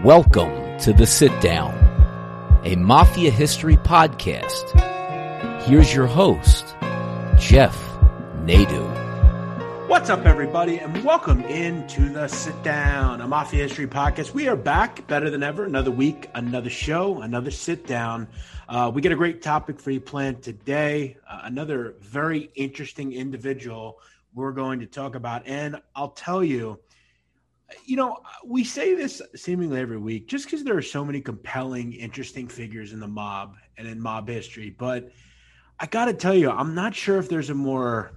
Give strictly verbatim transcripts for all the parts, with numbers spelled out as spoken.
Welcome to The Sit Down, a Mafia history podcast. Here's your host, Jeff Nadu. What's up, everybody, and welcome into The Sit Down, a Mafia history podcast. We are back better than ever. Another week, another show, another sit down. Uh, we get a great topic for you planned today. Uh, another very interesting individual we're going to talk about. And I'll tell you, you know, we say this seemingly every week just because there are so many compelling, interesting figures in the mob and in mob history. But I got to tell you, I'm not sure if there's a more,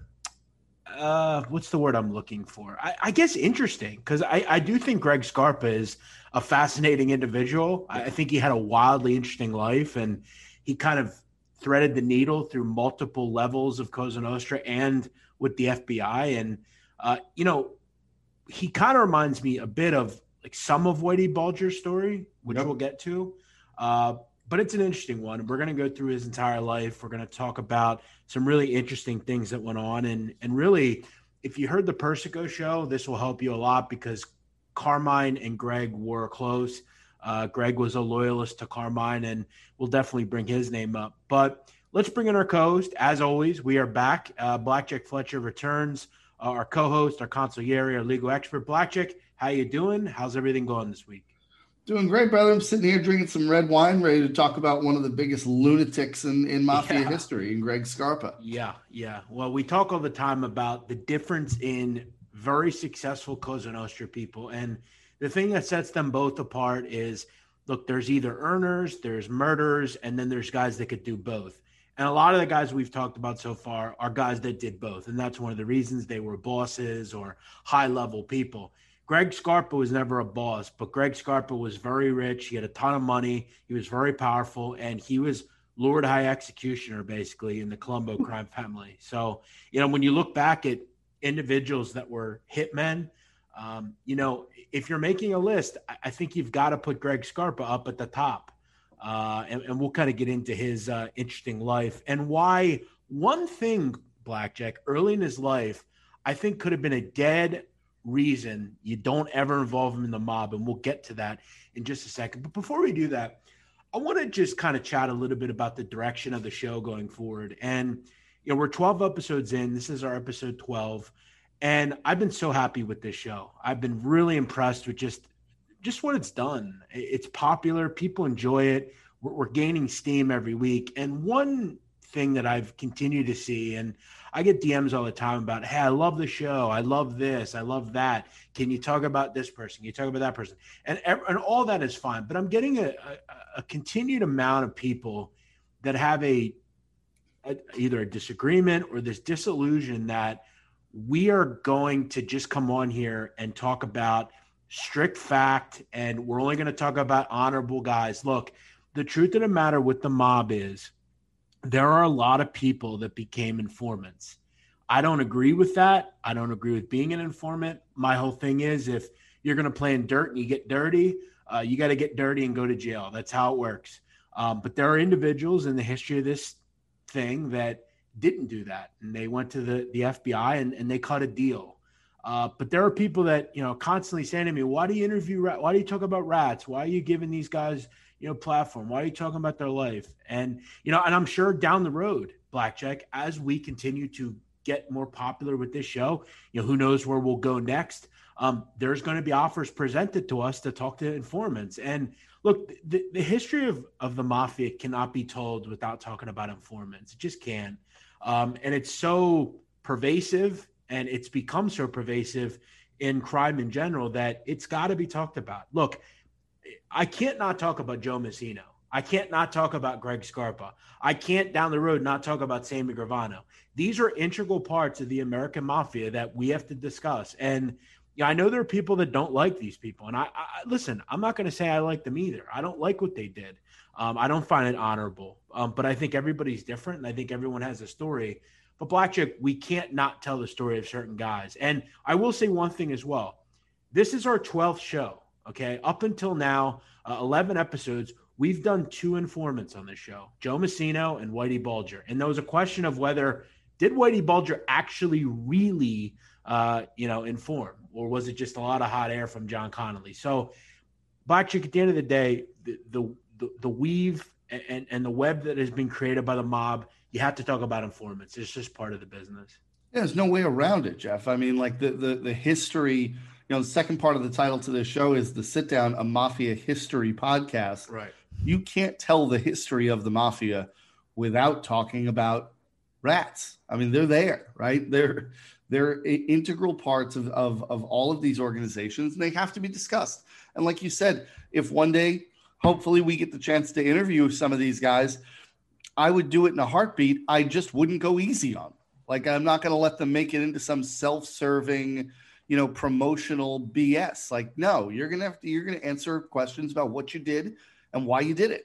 uh, what's the word I'm looking for? I, I guess interesting, because I, I do think Greg Scarpa is a fascinating individual. I, I think he had a wildly interesting life, and he kind of threaded the needle through multiple levels of Cosa Nostra and with the F B I. And, uh, you know, he kind of reminds me a bit of like some of Whitey Bulger's story, which yep. we'll get to. Uh, but it's an interesting one. We're going to go through his entire life. We're going to talk about some really interesting things that went on. And, and really, if you heard the Persico show, this will help you a lot because Carmine and Greg were close. Uh, Greg was a loyalist to Carmine, and we'll definitely bring his name up. But let's bring in our co-host. As always, we are back. Uh, Blackjack Fletcher returns. Uh, our co-host, our consigliere, our legal expert. Blackjack, how you doing? How's everything going this week? Doing great, brother. I'm sitting here drinking some red wine, ready to talk about one of the biggest lunatics in, in Mafia yeah. history, in Greg Scarpa. Yeah, yeah. Well, we talk all the time about the difference in very successful Cosa Nostra people. And the thing that sets them both apart is, look, there's either earners, there's murderers, and then there's guys that could do both. And a lot of the guys we've talked about so far are guys that did both. And that's one of the reasons they were bosses or high-level people. Greg Scarpa was never a boss, but Greg Scarpa was very rich. He had a ton of money. He was very powerful, and he was Lord High Executioner, basically, in the Colombo crime family. So, you know, when you look back at individuals that were hitmen, um, you know, if you're making a list, I think you've got to put Greg Scarpa up at the top. Uh, and, and we'll kind of get into his uh, interesting life and why one thing, Blackjack, early in his life, I think could have been a dead reason you don't ever involve him in the mob. And we'll get to that in just a second. But before we do that, I want to just kind of chat a little bit about the direction of the show going forward. And, you know, we're twelve episodes in. This is our episode twelve. And I've been so happy with this show. I've been really impressed with just just what it's done. It's popular. People enjoy it. We're, we're gaining steam every week. And one thing that I've continued to see, and I get D Ms all the time about, hey, I love the show. I love this. I love that. Can you talk about this person? Can you talk about that person? And, and all that is fine. But I'm getting a, a, a continued amount of people that have a, a either a disagreement or this disillusion that we are going to just come on here and talk about strict fact, and we're only going to talk about honorable guys. Look, the truth of the matter with the mob is there are a lot of people that became informants. I don't agree with that. I don't agree with being an informant. My whole thing is if you're going to play in dirt and you get dirty, uh, you got to get dirty and go to jail. That's how it works. Um, but there are individuals in the history of this thing that didn't do that. And they went to the, the F B I and, and they cut a deal. Uh, but there are people that, you know, constantly saying to me, why do you interview, rat- why do you talk about rats? Why are you giving these guys, you know, platform? Why are you talking about their life? And, you know, and I'm sure down the road, Blackjack, as we continue to get more popular with this show, you know, who knows where we'll go next. Um, there's going to be offers presented to us to talk to informants. And look, the, the history of, of the mafia cannot be told without talking about informants. It just can't. Um, and it's so pervasive. And it's become so pervasive in crime in general that it's got to be talked about. Look, I can't not talk about Joe Massino. I can't not talk about Greg Scarpa. I can't down the road not talk about Sammy Gravano. These are integral parts of the American mafia that we have to discuss. And yeah, I know there are people that don't like these people. And I, I listen, I'm not going to say I like them either. I don't like what they did. Um, I don't find it honorable. Um, but I think everybody's different, and I think everyone has a story. But Blackjack, we can't not tell the story of certain guys. And I will say one thing as well. This is our twelfth show, okay? Up until now, uh, eleven episodes, we've done two informants on this show, Joe Massino and Whitey Bulger. And there was a question of whether, did Whitey Bulger actually really, uh, you know, inform? Or was it just a lot of hot air from John Connolly? So Blackjack, at the end of the day, the the, the, the weave and, and the web that has been created by the mob, you have to talk about informants. It's just part of the business. Yeah, there's no way around it, Jeff. I mean, like the the the history, you know, the second part of the title to this show is The Sit Down, a Mafia History Podcast. Right. You can't tell the history of the mafia without talking about rats. I mean, they're there, right? They're they're integral parts of, of, of all of these organizations, and they have to be discussed. And like you said, if one day, hopefully we get the chance to interview some of these guys, I would do it in a heartbeat. I just wouldn't go easy on them. Like, I'm not going to let them make it into some self-serving, you know, promotional B S. Like, no, you're going to have to, you're going to answer questions about what you did and why you did it.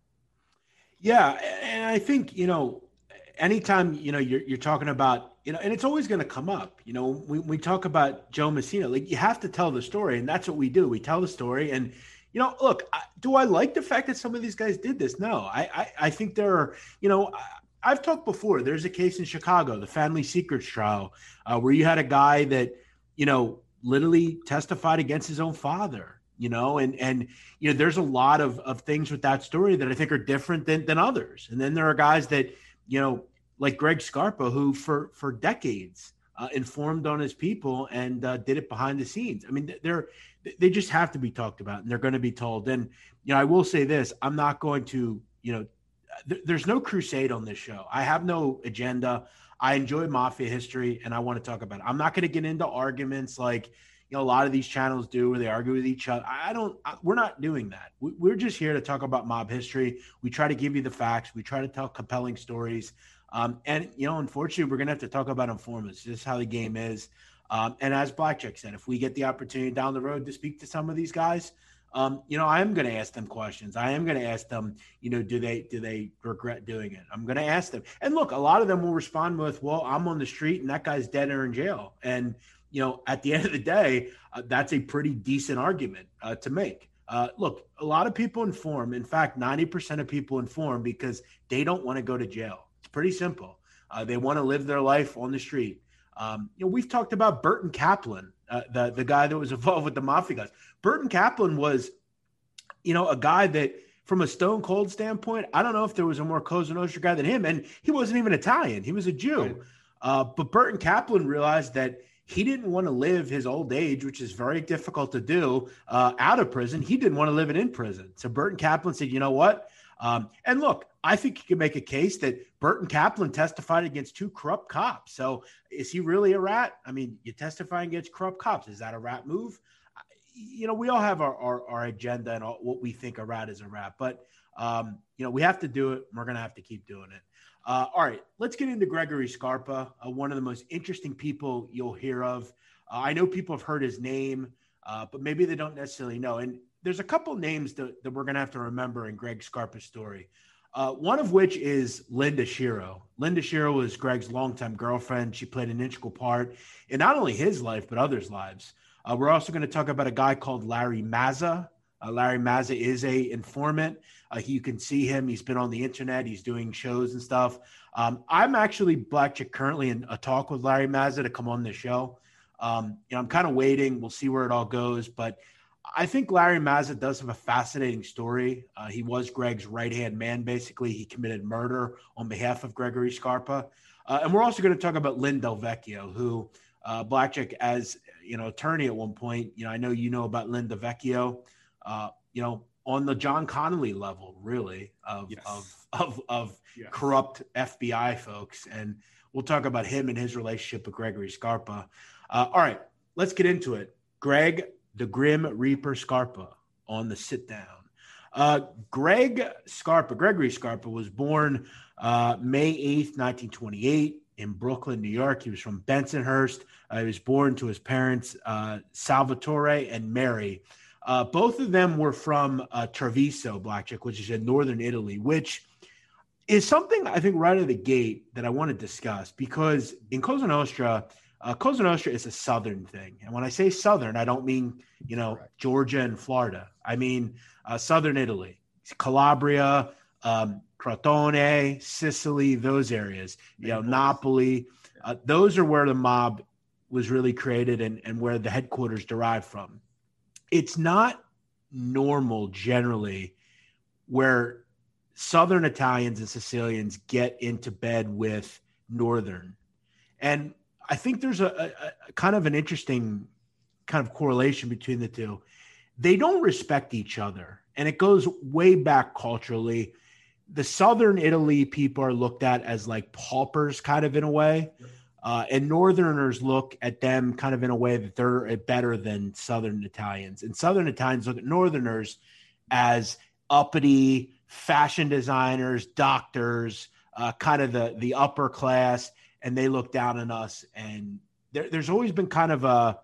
Yeah. And I think, you know, anytime, you know, you're, you're talking about, you know, and it's always going to come up, you know, we, we talk about Joe Messina, like you have to tell the story, and that's what we do. We tell the story. And, you know, look, I, do I like the fact that some of these guys did this? No, I, I, I think there are, you know, I, I've talked before, there's a case in Chicago, the Family Secrets trial, uh, where you had a guy that, you know, literally testified against his own father. You know, and, and, you know, there's a lot of, of things with that story that I think are different than, than others. And then there are guys that, you know, like Greg Scarpa, who for, for decades uh, informed on his people and uh, did it behind the scenes. I mean, they're, they just have to be talked about, and they're going to be told. And, you know, I will say this, I'm not going to, you know, th- there's no crusade on this show. I have no agenda. I enjoy mafia history, and I want to talk about it. I'm not going to get into arguments like, you know, a lot of these channels do where they argue with each other. I don't, I, we're not doing that. We, we're just here to talk about mob history. We try to give you the facts. We try to tell compelling stories. Um, and, you know, unfortunately, we're going to have to talk about informants. This is how the game is. Um, and as Blackjack said, if we get the opportunity down the road to speak to some of these guys, um, you know, I am going to ask them questions. I am going to ask them, you know, do they, do they regret doing it? I'm going to ask them. And look, a lot of them will respond with, well, I'm on the street and that guy's dead or in jail. And, you know, at the end of the day, uh, that's a pretty decent argument uh, to make. Uh, look, a lot of people inform. In fact, ninety percent of people inform because they don't want to go to jail. It's pretty simple. Uh, they want to live their life on the street. Um, you know, we've talked about Burton Kaplan, uh, the, the guy that was involved with the Mafia guys. Burton Kaplan was, you know, a guy that from a stone cold standpoint, I don't know if there was a more Cosa Nostra guy than him. And he wasn't even Italian. He was a Jew. Right. Uh, but Burton Kaplan realized that he didn't want to live his old age, which is very difficult to do, uh, out of prison. He didn't want to live it in prison. So Burton Kaplan said, you know what? Um, and look, I think you can make a case that Burton Kaplan testified against two corrupt cops. So is he really a rat? I mean, you're testifying against corrupt cops. Is that a rat move? You know, we all have our, our, our agenda and all, what we think a rat is a rat. But, um, you know, we have to do it. We're going to have to keep doing it. Uh, all right, let's get into Gregory Scarpa, uh, one of the most interesting people you'll hear of. Uh, I know people have heard his name, uh, but maybe they don't necessarily know. And there's a couple names that, that we're going to have to remember in Greg Scarpa's story, uh, one of which is Linda Shiro. Linda Shiro was Greg's longtime girlfriend. She played an integral part in not only his life, but others' lives. Uh, we're also going to talk about a guy called Larry Mazza. Uh, Larry Mazza is a informant. Uh, he, you can see him. He's been on the internet. He's doing shows and stuff. Um, I'm actually Blackjack currently in a talk with Larry Mazza to come on the show. Um, you know, I'm kind of waiting. We'll see where it all goes. But I think Larry Mazza does have a fascinating story. Uh, he was Greg's right-hand man, basically. He committed murder on behalf of Gregory Scarpa. Uh, and we're also going to talk about Lynn Del Vecchio, who uh, Blackjack, as you know, attorney at one point, you know, I know you know about Lynn Del Vecchio. Uh, you know, on the John Connolly level, really, of yes. of of, of yes. corrupt F B I folks. And we'll talk about him and his relationship with Gregory Scarpa. Uh, all right, let's get into it. Greg, the Grim Reaper Scarpa on the sit down. Uh, Greg Scarpa, Gregory Scarpa was born uh, May eighth, nineteen twenty-eight in Brooklyn, New York. He was from Bensonhurst. Uh, he was born to his parents, uh, Salvatore and Mary. Uh, both of them were from uh, Treviso, Blackjack, which is in northern Italy, which is something I think right out of the gate that I want to discuss because in Cosa Nostra, uh, Cosa Nostra is a southern thing. And when I say southern, I don't mean, you know, Correct. Georgia and Florida. I mean uh, southern Italy, Calabria, um, Crotone, Sicily, those areas, you know, Napoli. Uh, those are where the mob was really created and, and where the headquarters derived from. It's not normal generally where Southern Italians and Sicilians get into bed with Northern. And I think there's a, a, a kind of an interesting kind of correlation between the two. They don't respect each other. And it goes way back culturally. The Southern Italy people are looked at as like paupers kind of in a way. Uh, and Northerners look at them kind of in a way that they're better than Southern Italians. And Southern Italians look at Northerners as uppity fashion designers, doctors, uh, kind of the, the upper class, and they look down on us. And there, there's always been kind of a,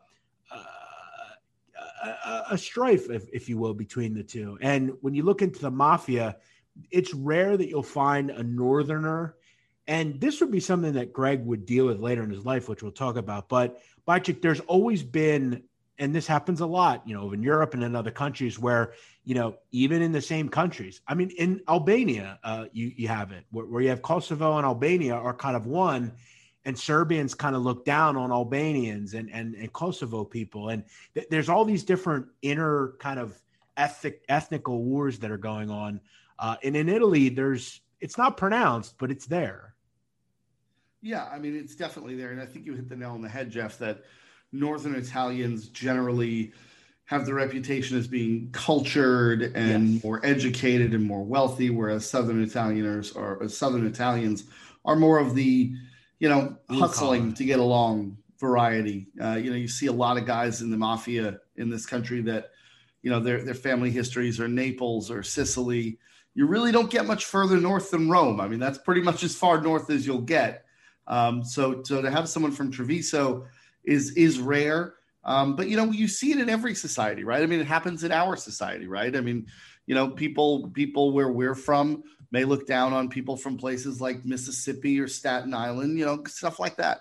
a, a, a strife, if, if you will, between the two. And when you look into the mafia, it's rare that you'll find a Northerner. And this would be something that Greg would deal with later in his life, which we'll talk about. But Bajcik, there's always been, and this happens a lot, you know, in Europe and in other countries where, you know, even in the same countries, I mean, in Albania, uh, you, you have it where, where you have Kosovo and Albania are kind of one, and Serbians kind of look down on Albanians and, and, and Kosovo people. And th- there's all these different inner kind of ethnic, ethnical wars that are going on. Uh, and in Italy, there's, it's not pronounced, but it's there. Yeah, I mean, it's definitely there. And I think you hit the nail on the head, Jeff, that Northern Italians generally have the reputation as being cultured and yes. more educated and more wealthy, whereas Southern Italians or Southern Italians are more of the, you know, Blue hustling collar. To get along variety. Uh, you know, you see a lot of guys in the mafia in this country that, you know, their their family histories are Naples or Sicily. You really don't get much further north than Rome. I mean, that's pretty much as far north as you'll get. Um, so, so to have someone from Treviso is, is rare. Um, but you know, you see it in every society, right? I mean, it happens in our society, right? I mean, you know, people, people where we're from may look down on people from places like Mississippi or Staten Island, you know, stuff like that.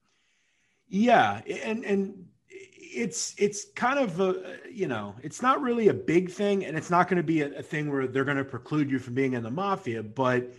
Yeah. And, and it's, it's kind of a, you know, it's not really a big thing, and it's not going to be a, a thing where they're going to preclude you from being in the mafia, but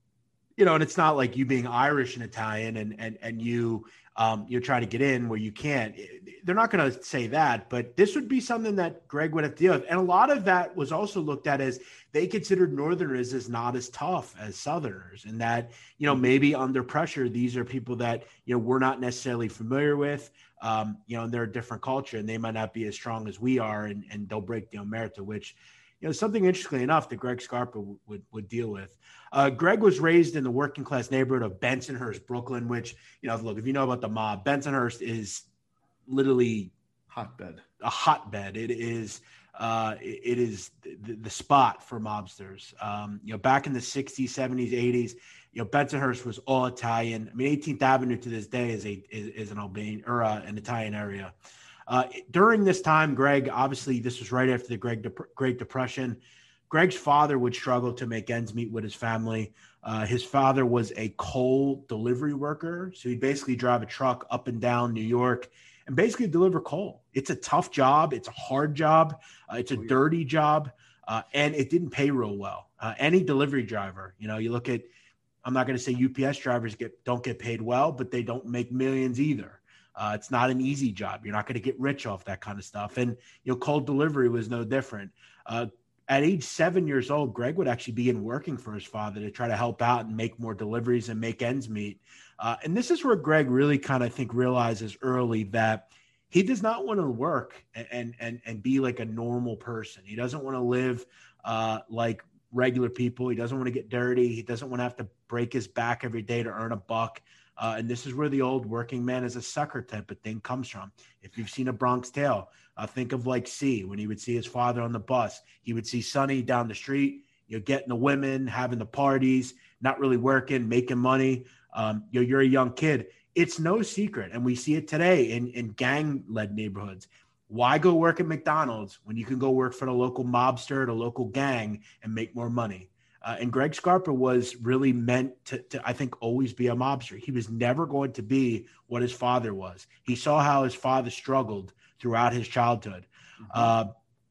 you know, and it's not like you being Irish and Italian and and and you um, you're trying to get in where you can't. They're not going to say that, but this would be something that Greg would have to deal with. And a lot of that was also looked at as they considered Northerners as not as tough as Southerners, and that, you know, maybe under pressure, these are people that, you know, we're not necessarily familiar with, um, you know, and they're a different culture and they might not be as strong as we are, and, and they'll break the omerta, which, you know, something interestingly enough that Greg Scarpa w- would, would deal with. Uh, Greg was raised in the working class neighborhood of Bensonhurst, Brooklyn, which, you know, look, if you know about the mob, Bensonhurst is literally hotbed, a hotbed. It is, uh, it, it is the, the spot for mobsters. Um, you know, back in the sixties, seventies, eighties, you know, Bensonhurst was all Italian. I mean, eighteenth Avenue to this day is a, is, is an Albanian or uh, an Italian area. Uh, during this time, Greg, obviously this was right after the Great, Dep- Great Depression. Greg's father would struggle to make ends meet with his family. Uh, his father was a coal delivery worker. So he'd basically drive a truck up and down New York and basically deliver coal. It's a tough job. It's a hard job. Uh, it's a oh, yeah. dirty job. Uh, and it didn't pay real well. Uh, any delivery driver, you know, you look at, I'm not going to say U P S drivers get don't get paid well, but they don't make millions either. Uh, it's not an easy job. You're not going to get rich off that kind of stuff. And, you know, cold delivery was no different. Uh, at age seven years old, Greg would actually begin working for his father to try to help out and make more deliveries and make ends meet. Uh, and this is where Greg really kind of, I think, realizes early that he does not want to work and, and, and be like a normal person. He doesn't want to live uh, like regular people. He doesn't want to get dirty. He doesn't want to have to break his back every day to earn a buck. Uh, and this is where the old working man is a sucker type of thing comes from. If you've seen A Bronx Tale, uh, think of like C, when he would see his father on the bus. He would see Sonny down the street, you know, getting the women, having the parties, not really working, making money. Um, you know, you're a young kid. It's no secret. And we see it today in, in gang-led neighborhoods. Why go work at McDonald's when you can go work for the local mobster, the local gang, and make more money? Uh, and Greg Scarpa was really meant to, to, I think, always be a mobster. He was never going to be what his father was. He saw how his father struggled throughout his childhood. Mm-hmm. Uh,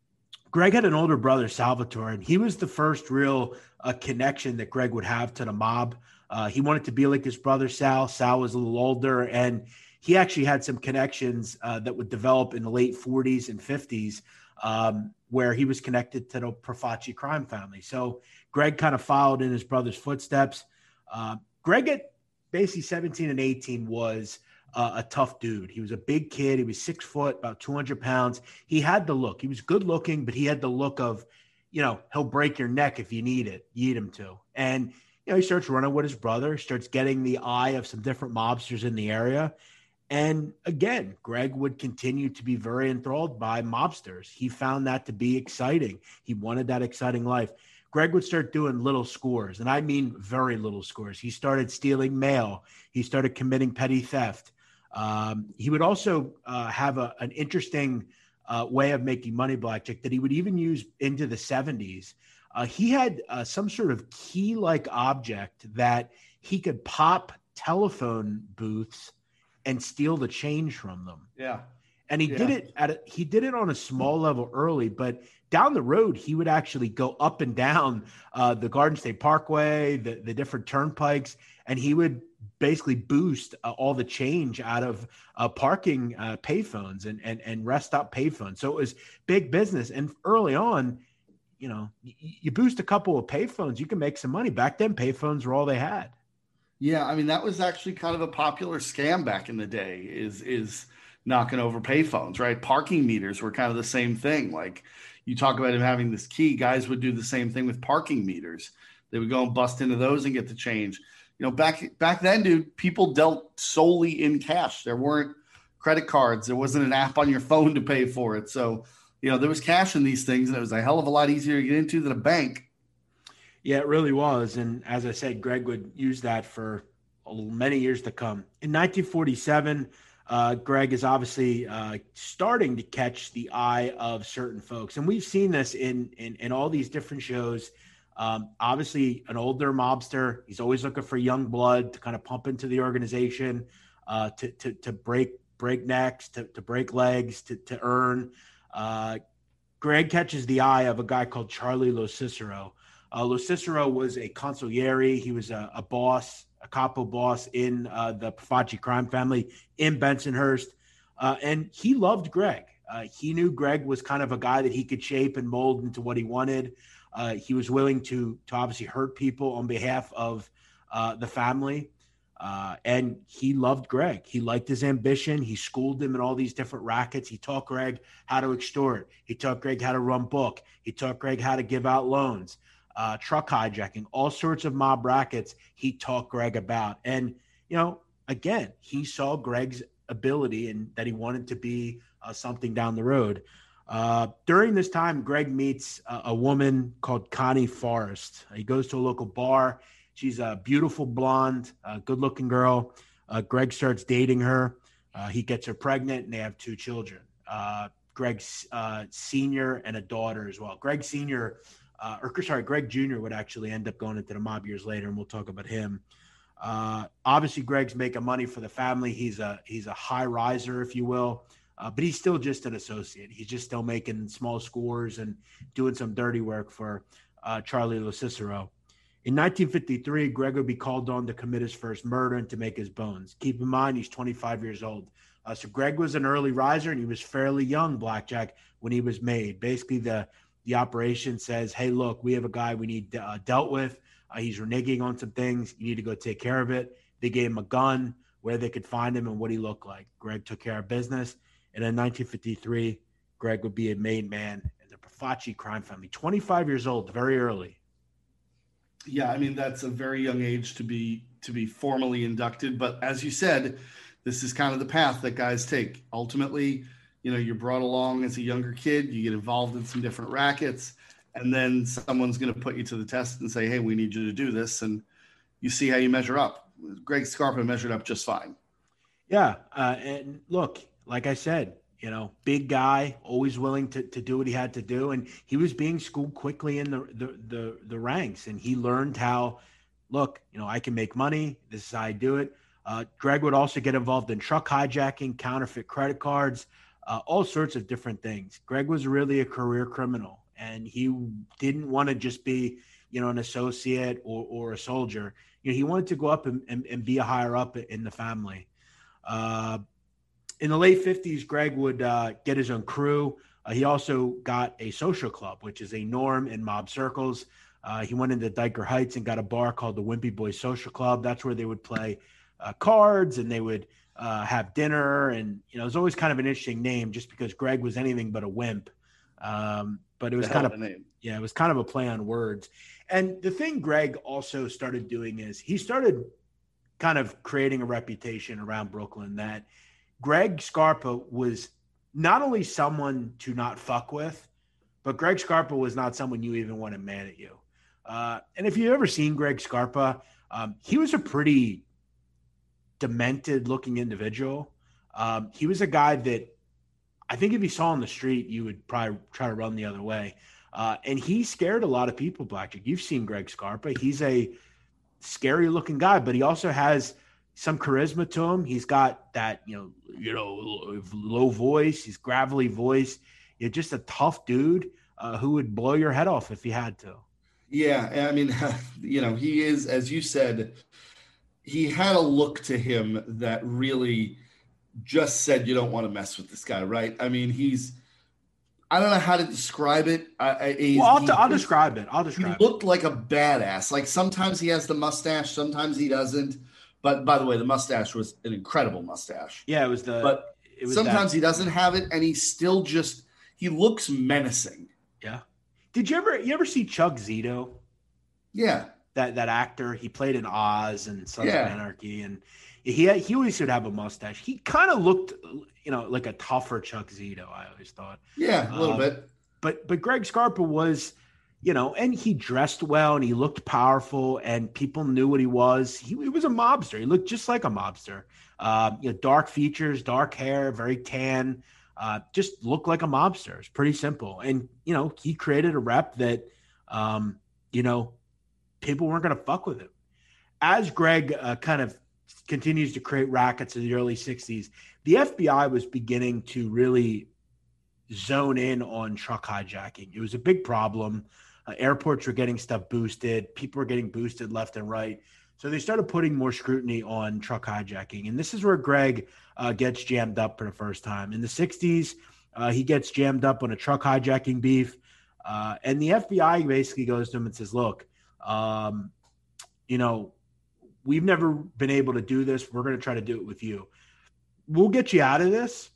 Greg had an older brother, Salvatore, and he was the first real uh, connection that Greg would have to the mob. Uh, he wanted to be like his brother, Sal. Sal was a little older, and he actually had some connections uh, that would develop in the late forties and fifties. Um, where he was connected to the Profaci crime family. So Greg kind of followed in his brother's footsteps. Uh, Greg at basically seventeen and eighteen was uh, a tough dude. He was a big kid. He was six foot, about two hundred pounds. He had the look. He was good looking, but he had the look of, you know, he'll break your neck if you need it, you need him to. And, you know, he starts running with his brother, starts getting the eye of some different mobsters in the area. And again, Greg would continue to be very enthralled by mobsters. He found that to be exciting. He wanted that exciting life. Greg would start doing little scores, and I mean very little scores. He started stealing mail. He started committing petty theft. Um, he would also uh, have a, an interesting uh, way of making money, Blackjack, that he would even use into the seventies. Uh, he had uh, some sort of key-like object that he could pop telephone booths and steal the change from them. Yeah. And he yeah. did it at a, he did it on a small level early, but down the road, he would actually go up and down uh, the Garden State Parkway, the, the different turnpikes, and he would basically boost uh, all the change out of uh, parking uh, payphones and, and, and rest stop payphones. So it was big business. And early on, you know, you, you boost a couple of payphones, you can make some money. Back then, payphones were all they had. Yeah, I mean, that was actually kind of a popular scam back in the day, is is knocking over payphones, right? Parking meters were kind of the same thing. Like, you talk about him having this key, guys would do the same thing with parking meters. They would go and bust into those and get the change. You know, back back then, dude, people dealt solely in cash. There weren't credit cards. There wasn't an app on your phone to pay for it. So, you know, there was cash in these things, and it was a hell of a lot easier to get into than a bank. Yeah, it really was. And as I said, Greg would use that for many years to come. In nineteen forty-seven, uh, Greg is obviously uh, starting to catch the eye of certain folks. And we've seen this in, in, in all these different shows. Um, obviously, an older mobster. He's always looking for young blood to kind of pump into the organization, uh, to, to, to break, break necks, to, to break legs, to, to earn. Uh, Greg catches the eye of a guy called Charlie Lo Cicero. Uh, Lo Cicero was a consigliere. He was a, a boss, a capo boss in uh, the Profaci crime family in Bensonhurst. Uh, and he loved Greg. Uh, he knew Greg was kind of a guy that he could shape and mold into what he wanted. Uh, he was willing to, to obviously hurt people on behalf of uh, the family. Uh, and he loved Greg. He liked his ambition. He schooled him in all these different rackets. He taught Greg how to extort. He taught Greg how to run book. He taught Greg how to give out loans. Uh, truck hijacking, all sorts of mob rackets he taught Greg about. And, you know, again, he saw Greg's ability and that he wanted to be uh, something down the road. Uh, during this time, Greg meets a, a woman called Connie Forrest. He goes to a local bar. She's a beautiful blonde, uh, good-looking girl. Uh, Greg starts dating her. Uh, he gets her pregnant, and they have two children. Uh, Greg's uh, senior and a daughter as well. Greg Senior Uh, or sorry, Greg Junior would actually end up going into the mob years later, and we'll talk about him. Uh, obviously, Greg's making money for the family. He's a he's a high riser, if you will, uh, but he's still just an associate. He's just still making small scores and doing some dirty work for uh, Charlie Lo Cicero. In nineteen fifty-three, Greg would be called on to commit his first murder and to make his bones. Keep in mind, he's twenty-five years old. Uh, so Greg was an early riser, and he was fairly young, Blackjack, when he was made. Basically, the The operation says, hey, look, we have a guy we need uh, dealt with. Uh, he's reneging on some things. You need to go take care of it. They gave him a gun, where they could find him and what he looked like. Greg took care of business. And in nineteen fifty-three, Greg would be a made man in the Profaci crime family. twenty-five years old, very early. Yeah, I mean, that's a very young age to be to be formally inducted. But as you said, this is kind of the path that guys take. Ultimately, you know, you're brought along as a younger kid, you get involved in some different rackets, and then someone's going to put you to the test and say, hey, we need you to do this. And you see how you measure up. Greg Scarpa measured up just fine. Yeah. Uh, and look, like I said, you know, big guy, always willing to, to do what he had to do. And he was being schooled quickly in the, the, the, the ranks. And he learned how, look, you know, I can make money. This is how I do it. Uh, Greg would also get involved in truck hijacking, counterfeit credit cards, uh, all sorts of different things. Greg was really a career criminal, and he didn't want to just be, you know, an associate or, or a soldier. You know, he wanted to go up and, and, and be a higher up in the family. Uh, in the late fifties, Greg would uh, get his own crew. Uh, he also got a social club, which is a norm in mob circles. Uh, he went into Diker Heights and got a bar called the Wimpy Boys Social Club. That's where they would play uh, cards and they would uh, have dinner. And, you know, it was always kind of an interesting name just because Greg was anything but a wimp. Um, but it was kind of, of yeah, it was kind of a play on words. And the thing Greg also started doing is he started kind of creating a reputation around Brooklyn that Greg Scarpa was not only someone to not fuck with, but Greg Scarpa was not someone you even wanted mad at you. Uh, and if you've ever seen Greg Scarpa, um, he was a pretty demented looking individual. Um, he was a guy that I think if you saw on the street, you would probably try to run the other way. Uh, and he scared a lot of people, Blackjack. You've seen Greg Scarpa. He's a scary looking guy, but he also has some charisma to him. He's got that, you know, you know, low voice. He's gravelly voice. You're just a tough dude uh, who would blow your head off if he had to. Yeah, I mean, you know, he is, as you said, he had a look to him that really just said you don't want to mess with this guy, right? I mean, he's, I don't know how to describe it. I, I, well, I'll, he, I'll describe it. I'll describe he looked it. like a badass. Like sometimes he has the mustache, sometimes he doesn't. But by the way, the mustache was an incredible mustache. Yeah, it was the. But it was sometimes that. he doesn't have it, and he's still just. He looks menacing. Yeah. Did you ever you ever see Chuck Zito? Yeah. That that actor, he played in Oz and Sons yeah. of Anarchy, and he had, he always would have a mustache. He kind of looked, you know, like a tougher Chuck Zito. I always thought. Yeah, a little um, bit. But but Greg Scarpa was, you know, and he dressed well and he looked powerful and people knew what he was. He, he was a mobster. He looked just like a mobster. Uh, you know, dark features, dark hair, very tan. Uh, just looked like a mobster. It's pretty simple. And, you know, he created a rep that, um, you know, people weren't going to fuck with him. As Greg uh, kind of continues to create rackets in the early sixties, the F B I was beginning to really zone in on truck hijacking. It was a big problem. Uh, airports were getting stuff boosted. People were getting boosted left and right. So they started putting more scrutiny on truck hijacking. And this is where Greg uh, gets jammed up for the first time. In the sixties, uh, he gets jammed up on a truck hijacking beef. Uh, and the F B I basically goes to him and says, look, um, you know, we've never been able to do this. We're going to try to do it with you. We'll get you out of this.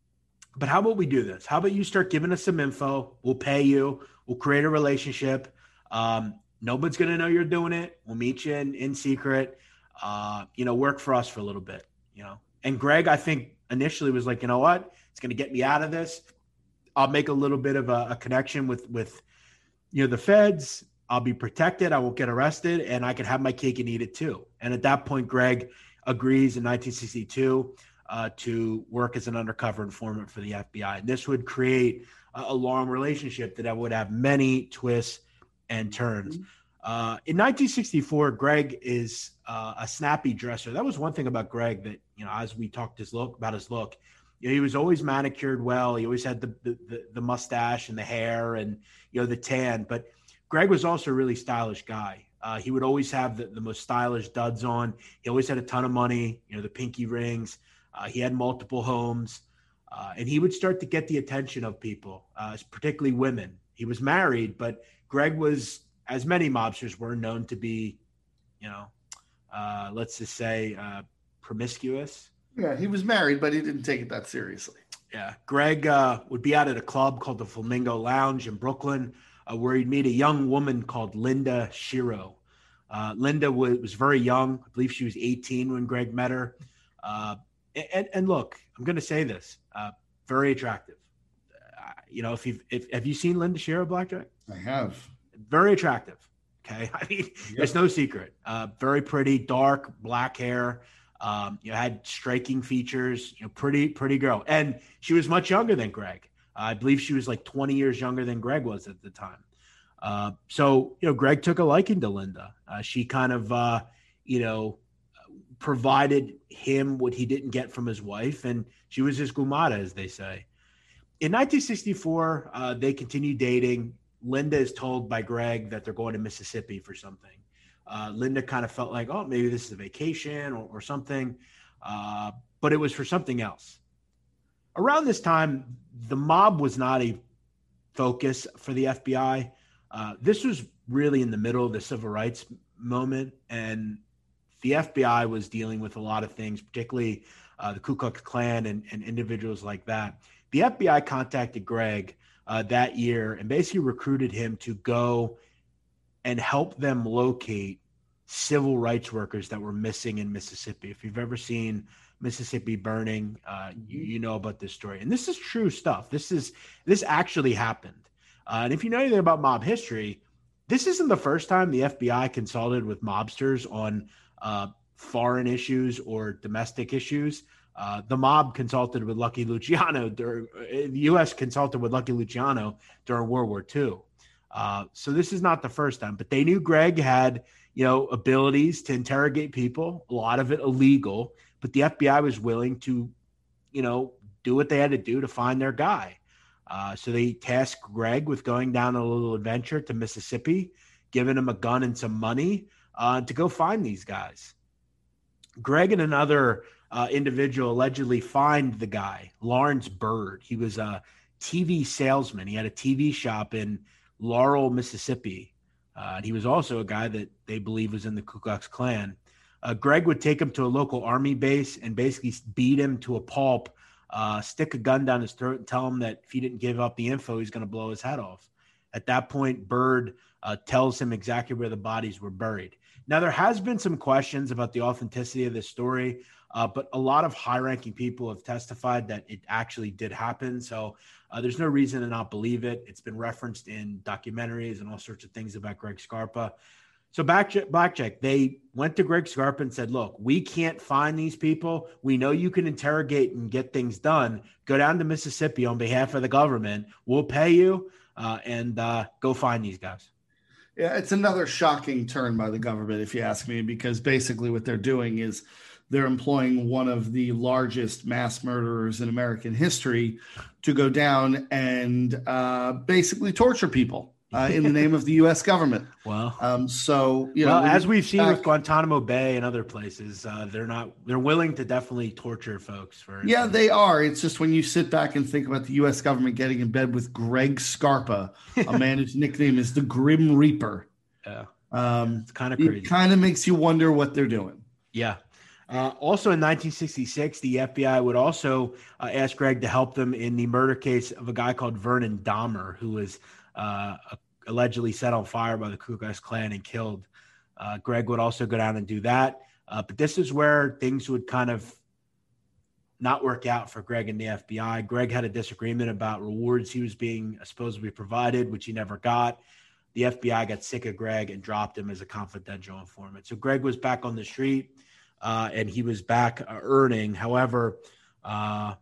But how about we do this? How about you start giving us some info? We'll pay you. We'll create a relationship. Um, Nobody's going to know you're doing it. We'll meet you in, in secret, uh, you know, work for us for a little bit, you know. And Greg, I think initially was like, you know what? It's going to get me out of this. I'll make a little bit of a, a connection with, with, you know, the feds. I'll be protected. I won't get arrested and I can have my cake and eat it too. And at that point, Greg agrees in nineteen sixty-two uh, to work as an undercover informant for the F B I. And this would create a, a long relationship that would have many twists and turns. Uh, in nineteen sixty-four, Greg is uh, a snappy dresser. That was one thing about Greg that, you know, as we talked his look about his look, you know, he was always manicured well. He always had the, the, the, the mustache and the hair and, you know, the tan, but Greg was also a really stylish guy. Uh, he would always have the, the most stylish duds on. He always had a ton of money, you know, the pinky rings. Uh, he had multiple homes uh, and he would start to get the attention of people, uh, particularly women. He was married, but Greg was, as many mobsters were, known to be, you know, uh, let's just say uh, promiscuous. Yeah, he was married, but he didn't take it that seriously. Yeah. Greg uh, would be out at a club called the Flamingo Lounge in Brooklyn, uh, where he'd meet a young woman called Linda Shiro. Uh, Linda was, was very young. I believe she was eighteen when Greg met her. Uh, and, and look, I'm going to say this, uh, very attractive. Uh, you know, if you've, if, have you seen Linda Shiro, Blackjack? I have. Very attractive. Okay. I mean, yep. There's no secret. Uh, very pretty, dark, black hair. Um, you know, had striking features, you know, pretty, pretty girl. And she was much younger than Greg. Uh, I believe she was like twenty years younger than Greg was at the time. Uh, so, you know, Greg took a liking to Linda. Uh, she kind of, uh, you know, provided him what he didn't get from his wife. And she was his gumata, as they say. In nineteen sixty-four, uh, they continued dating. Linda is told by Greg that they're going to Mississippi for something. Uh, Linda kind of felt like, oh, maybe this is a vacation or, or something. Uh, but it was for something else. around this time, the mob was not a focus for the F B I. Uh, this was really in the middle of the civil rights moment, and the F B I was dealing with a lot of things, particularly uh, the Ku Klux Klan and, and individuals like that. The F B I contacted Greg uh, that year and basically recruited him to go and help them locate civil rights workers that were missing in Mississippi. If you've ever seen Mississippi Burning, uh, you, you know about this story. And this is true stuff. This is this actually happened. Uh, and if you know anything about mob history, this isn't the first time the F B I consulted with mobsters on uh, foreign issues or domestic issues. Uh, the mob consulted with Lucky Luciano. During, the U S consulted with Lucky Luciano during World War Two. Uh, so this is not the first time, but they knew Greg had, you know, abilities to interrogate people, a lot of it illegal, but the F B I was willing to, you know, do what they had to do to find their guy. Uh, so they tasked Greg with going down a little adventure to Mississippi, giving him a gun and some money uh, to go find these guys. Greg and another uh, individual allegedly find the guy, Lawrence Byrd. He was a T V salesman. He had a T V shop in Laurel, Mississippi. Uh, and he was also a guy that they believe was in the Ku Klux Klan. Uh, Greg would take him to a local army base and basically beat him to a pulp, uh, stick a gun down his throat and tell him that if he didn't give up the info, he's going to blow his head off. At that point, Byrd uh, tells him exactly where the bodies were buried. Now, there has been some questions about the authenticity of this story, uh, but a lot of high-ranking people have testified that it actually did happen. So uh, there's no reason to not believe it. It's been referenced in documentaries and all sorts of things about Greg Scarpa. So Blackjack, Blackjack, they went to Greg Scarpa and said, look, we can't find these people. We know you can interrogate and get things done. Go down to Mississippi on behalf of the government. We'll pay you uh, and uh, go find these guys. Yeah, it's another shocking turn by the government, if you ask me, because basically what they're doing is they're employing one of the largest mass murderers in American history to go down and uh, basically torture people uh, in the name of the U S government. Wow. Um, so, you well, know, as we've seen back, with Guantanamo Bay and other places, uh, they're not, they're willing to definitely torture folks for. Yeah, they are. It's just when you sit back and think about the U S government getting in bed with Greg Scarpa, a man whose nickname is the Grim Reaper. Yeah. Um, it's kind of crazy. It kind of makes you wonder what they're doing. Yeah. Uh, also in nineteen sixty-six, the F B I would also uh, ask Greg to help them in the murder case of a guy called Vernon Dahmer, who was uh, allegedly set on fire by the Ku Klux Klan and killed. Uh, Greg would also go down and do that. Uh, but this is where things would kind of not work out for Greg and the F B I. Greg had a disagreement about rewards he was being supposedly provided, which he never got. The F B I got sick of Greg and dropped him as a confidential informant. So Greg was back on the street. Uh, and he was back uh, earning. However, uh,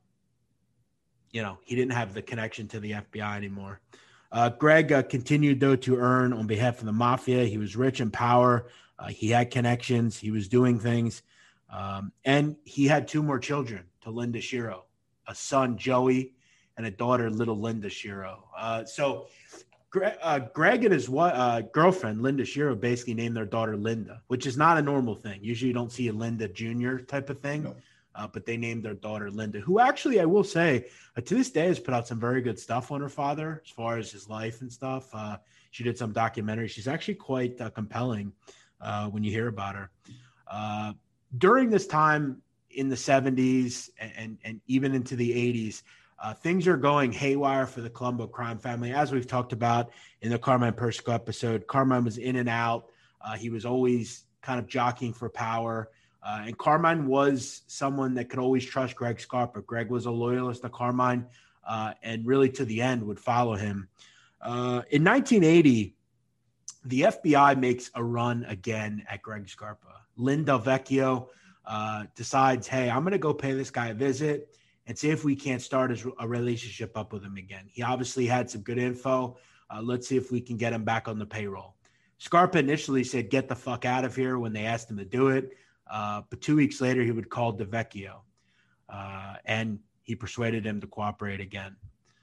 you know, he didn't have the connection to the F B I anymore. Uh, Greg uh, continued, though, to earn on behalf of the mafia. He was rich in power. Uh, he had connections. He was doing things. Um, and he had two more children to Linda Shiro, a son, Joey, and a daughter, little Linda Shiro. Uh, so Greg, uh, Greg and his uh, girlfriend, Linda Shiro, basically named their daughter Linda, which is not a normal thing. Usually you don't see a Linda Junior type of thing, no. uh, but they named their daughter Linda, who actually, I will say, uh, to this day has put out some very good stuff on her father as far as his life and stuff. Uh, she did some documentaries. She's actually quite uh, compelling uh, when you hear about her. Uh, during this time in the seventies and, and, and even into the eighties, Uh, things are going haywire for the Colombo crime family. As we've talked about in the Carmine Persico episode, Carmine was in and out. Uh, he was always kind of jockeying for power. Uh, and Carmine was someone that could always trust Greg Scarpa. Greg was a loyalist to Carmine uh, and really to the end would follow him. Uh, in nineteen eighty, the F B I makes a run again at Greg Scarpa. Lynn Del Vecchio uh, decides, hey, I'm going to go pay this guy a visit and see if we can't start a relationship up with him again. He obviously had some good info. Uh, let's see if we can get him back on the payroll. Scarpa initially said, get the fuck out of here when they asked him to do it. Uh, but two weeks later, he would call DeVecchio, uh, and he persuaded him to cooperate again.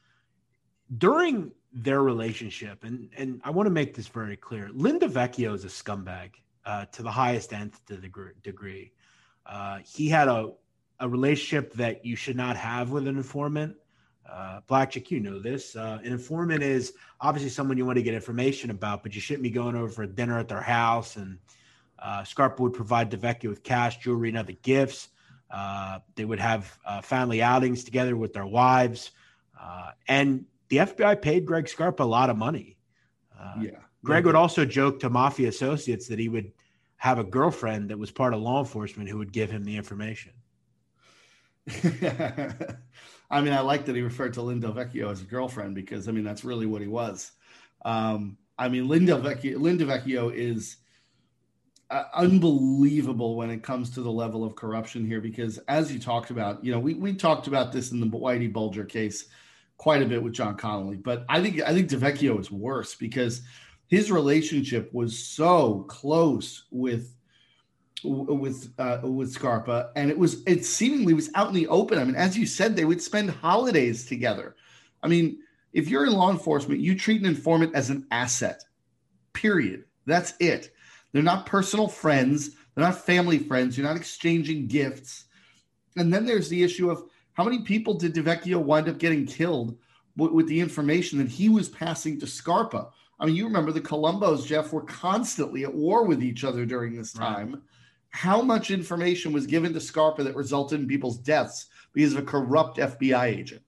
During their relationship, and, and I want to make this very clear, Lynn DeVecchio is a scumbag uh, to the highest nth degree. Uh, he had a a relationship that you should not have with an informant. Uh, Blackjack, you know this. Uh, an informant is obviously someone you want to get information about, but you shouldn't be going over for dinner at their house. And uh, Scarpa would provide DeVecchio with cash, jewelry, and other gifts. Uh, they would have uh, family outings together with their wives. Uh, and the F B I paid Greg Scarpa a lot of money. Uh, yeah. Greg yeah. would also joke to mafia associates that he would have a girlfriend that was part of law enforcement who would give him the information. I mean, I like that he referred to Lynn Delvecchio as a girlfriend because, I mean, that's really what he was. Um, I mean, Lynn Delvecchio, Lynn Delvecchio is uh, unbelievable when it comes to the level of corruption here because, as you talked about, you know, we, we talked about this in the Whitey Bulger case quite a bit with John Connolly, but I think I think Delvecchio is worse because his relationship was so close with with uh, with Scarpa, and it was it seemingly was out in the open. I mean, as you said, they would spend holidays together. I mean, if you're in law enforcement, you treat an informant as an asset. Period. That's it. They're not personal friends. They're not family friends. You're not exchanging gifts. And then there's the issue of how many people did Delvecchio wind up getting killed w- with the information that he was passing to Scarpa? I mean, you remember the Colombos, Jeff, were constantly at war with each other during this time. Right. How much information was given to Scarpa that resulted in people's deaths because of a corrupt F B I agent?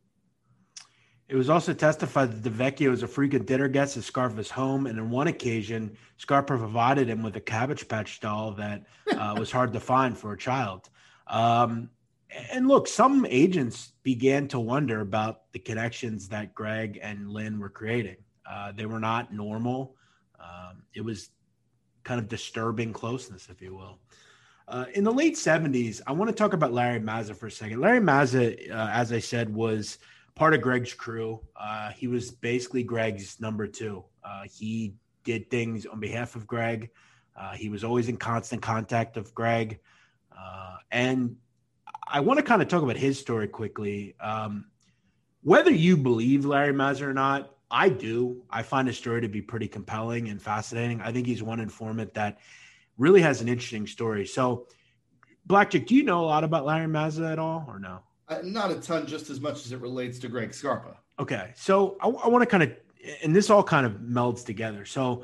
It was also testified that Delvecchio was a frequent dinner guest at Scarpa's home, and on one occasion, Scarpa provided him with a Cabbage Patch doll that uh, was hard to find for a child. Um, and look, some agents began to wonder about the connections that Greg and Lynn were creating. Uh, they were not normal. Um, it was kind of disturbing closeness, if you will. Uh, in the late seventies, I want to talk about Larry Mazza for a second. Larry Mazza, uh, as I said, was part of Greg's crew. Uh, he was basically Greg's number two. Uh, he did things on behalf of Greg. Uh, he was always in constant contact with Greg. Uh, and I want to kind of talk about his story quickly. Um, whether you believe Larry Mazza or not, I do. I find his story to be pretty compelling and fascinating. I think he's one informant that really has an interesting story. So, Blackjack, do you know a lot about Larry Mazza at all or no? Uh, not a ton, just as much as it relates to Greg Scarpa. Okay. So I, I want to kind of, and this all kind of melds together. So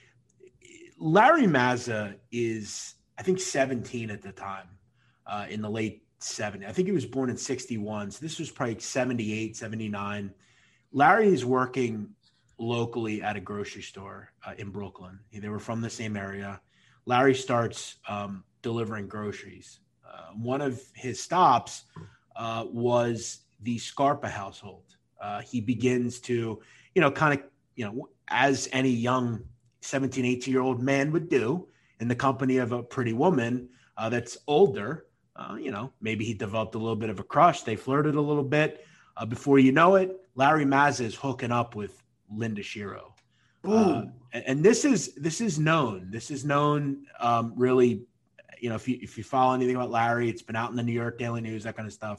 Larry Mazza is, I think, seventeen at the time uh, in the late seventies. I think he was born in sixty-one. So this was probably seventy-eight, seventy-nine. Larry is working locally at a grocery store uh, in Brooklyn. They were from the same area. Larry starts um, delivering groceries. Uh, one of his stops uh, was the Scarpa household. Uh, he begins to, you know, kind of, you know, as any young seventeen, eighteen-year-old man would do in the company of a pretty woman uh, that's older. Uh, you know, maybe he developed a little bit of a crush. They flirted a little bit. Uh, before you know it, Larry Mazza is hooking up with Linda Shiro. Uh, and, and this is this is known. This is known um, really, you know, if you if you follow anything about Larry, it's been out in the New York Daily News, that kind of stuff.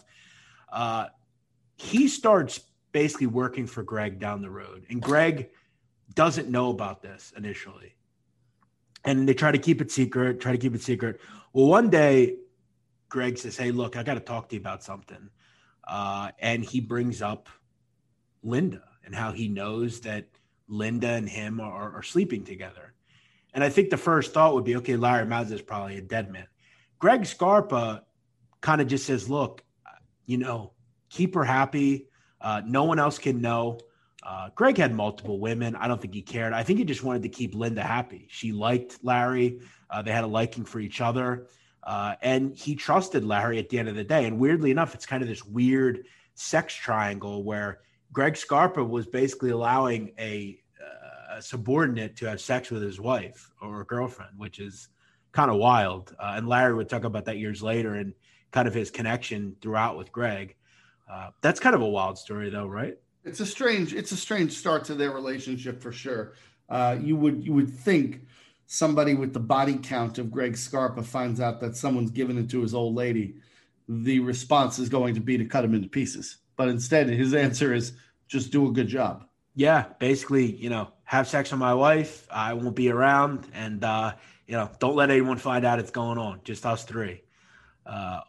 Uh, he starts basically working for Greg down the road. And Greg doesn't know about this initially. And they try to keep it secret, try to keep it secret. Well, one day, Greg says, hey, look, I got to talk to you about something. Uh, and he brings up Linda and how he knows that Linda and him are, are sleeping together. And I think the first thought would be, okay, Larry Mazza is probably a dead man. Greg Scarpa kind of just says, look, you know, keep her happy. Uh, no one else can know. Uh, Greg had multiple women. I don't think he cared. I think he just wanted to keep Linda happy. She liked Larry. Uh, they had a liking for each other. Uh, and he trusted Larry at the end of the day. And weirdly enough, it's kind of this weird sex triangle where Greg Scarpa was basically allowing a, uh, a subordinate to have sex with his wife or girlfriend, which is kind of wild. Uh, and Larry would talk about that years later and kind of his connection throughout with Greg. Uh, that's kind of a wild story, though, right? It's a strange, it's a strange start to their relationship for sure. Uh, you would you would think somebody with the body count of Greg Scarpa finds out that someone's given it to his old lady, the response is going to be to cut him into pieces. But instead, his answer is just do a good job. Yeah, basically, you know, have sex with my wife. I won't be around. And, uh, you know, don't let anyone find out it's going on. Just us three. Uh,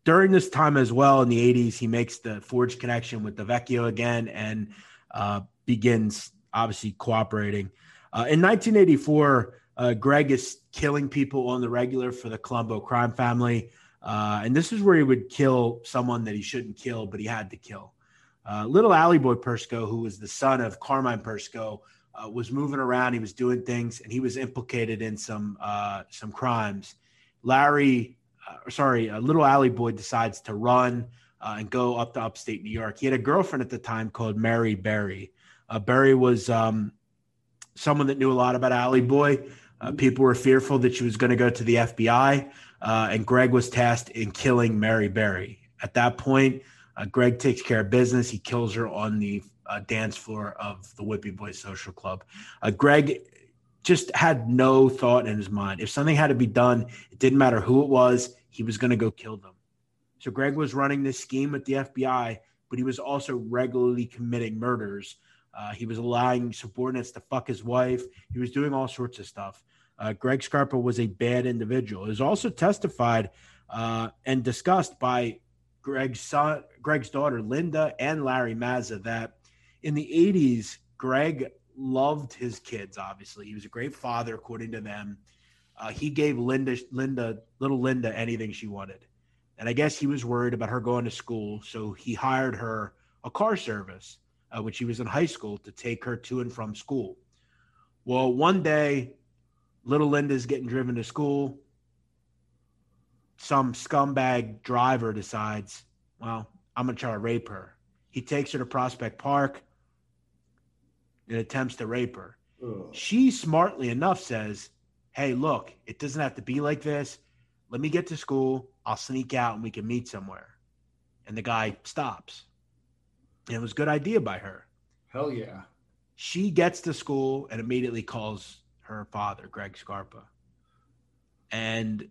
during this time as well in the eighties, he makes the forged connection with the Vecchio again and uh, begins obviously cooperating. Uh, in nineteen eighty-four, uh, Greg is killing people on the regular for the Colombo crime family. Uh, and this is where he would kill someone that he shouldn't kill, but he had to kill. Uh, little Alley Boy Persico, who was the son of Carmine Persico, uh, was moving around. He was doing things, and he was implicated in some uh, some crimes. Larry, uh, sorry, uh, little Alley Boy decides to run uh, and go up to upstate New York. He had a girlfriend at the time called Mary Berry. Uh, Berry was um, someone that knew a lot about Alley Boy. Uh, people were fearful that she was going to go to the F B I, uh, and Greg was tasked in killing Mary Berry. At that point, uh, Greg takes care of business. He kills her on the uh, dance floor of the Whippy Boy Social Club. Uh, Greg just had no thought in his mind. If something had to be done, it didn't matter who it was, he was going to go kill them. So Greg was running this scheme with the F B I, but he was also regularly committing murders. Uh, he was allowing subordinates to fuck his wife. He was doing all sorts of stuff. Uh, Greg Scarpa was a bad individual. It was also testified uh, and discussed by Greg's son, Greg's daughter, Linda, and Larry Mazza, that in the eighties, Greg loved his kids, obviously. He was a great father, according to them. Uh, he gave Linda, Linda, little Linda, anything she wanted. And I guess he was worried about her going to school, so he hired her a car service, uh, when she was in high school, to take her to and from school. Well, one day, little Linda's getting driven to school. Some scumbag driver decides, well, I'm going to try to rape her. He takes her to Prospect Park and attempts to rape her. Ugh. She smartly enough says, hey, look, it doesn't have to be like this. Let me get to school. I'll sneak out and we can meet somewhere. And the guy stops. And it was a good idea by her. Hell yeah. She gets to school and immediately calls her father, Greg Scarpa. And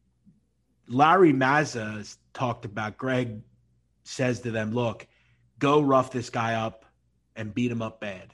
Larry Mazza talked about, Greg says to them, look, go rough this guy up and beat him up bad.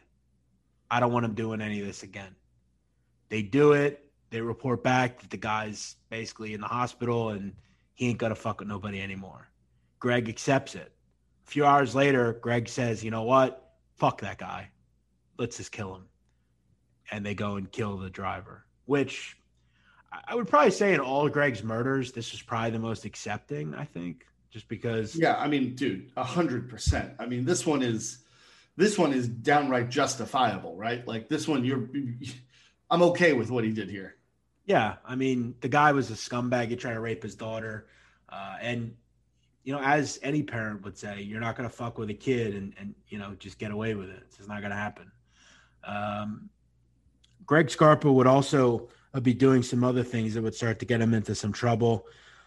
I don't want him doing any of this again. They do it. They report back that the guy's basically in the hospital and he ain't going to fuck with nobody anymore. Greg accepts it. A few hours later, Greg says, you know what? Fuck that guy. Let's just kill him. And they go and kill the driver, which I would probably say in all of Greg's murders, this was probably the most accepting, I think, just because. Yeah, I mean, dude, a hundred percent. I mean, this one is, this one is downright justifiable, right? Like this one, you're, I'm okay with what he did here. Yeah, I mean, the guy was a scumbag. He tried to rape his daughter. Uh, and, you know, as any parent would say, you're not going to fuck with a kid and, and, you know, just get away with it. It's just not going to happen. Um, Greg Scarpa would also uh, be doing some other things that would start to get him into some trouble.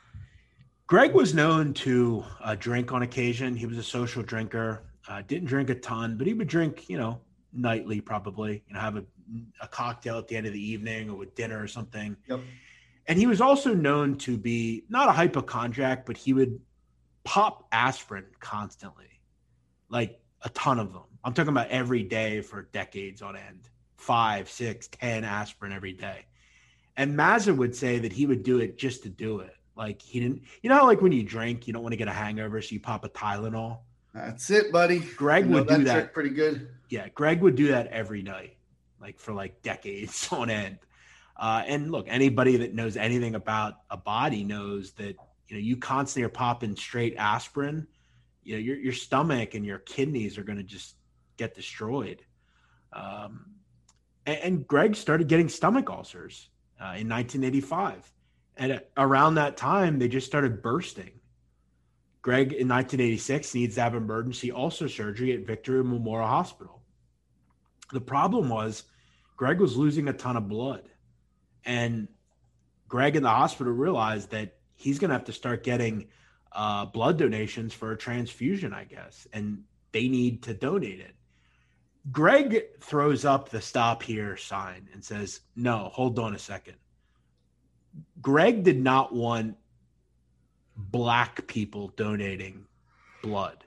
Greg was known to uh, drink on occasion. He was a social drinker. Uh, didn't drink a ton, but he would drink, you know, nightly probably, you know, have a, a cocktail at the end of the evening or with dinner or something. Yep. And he was also known to be not a hypochondriac, but he would pop aspirin constantly, like a ton of them. I'm talking about every day for decades on end, five, six, ten aspirin every day. And Mazza would say that he would do it just to do it. Like he didn't, you know how like when you drink, you don't want to get a hangover, so you pop a Tylenol. That's it, buddy. Greg would do that. Pretty good. Yeah, Greg would do that every night, like for like decades on end. Uh, and look, anybody that knows anything about a body knows that, you know, you constantly are popping straight aspirin, you know, your your stomach and your kidneys are going to just get destroyed. Um, and, and Greg started getting stomach ulcers uh, in nineteen eighty-five. And at, around that time, they just started bursting. Greg, in nineteen eighty-six, needs to have emergency ulcer surgery at Victory Memorial Hospital. The problem was Greg was losing a ton of blood. And Greg in the hospital realized that he's going to have to start getting uh, blood donations for a transfusion, I guess. And they need to donate it. Greg throws up the stop here sign and says, no, hold on a second. Greg did not want black people donating blood.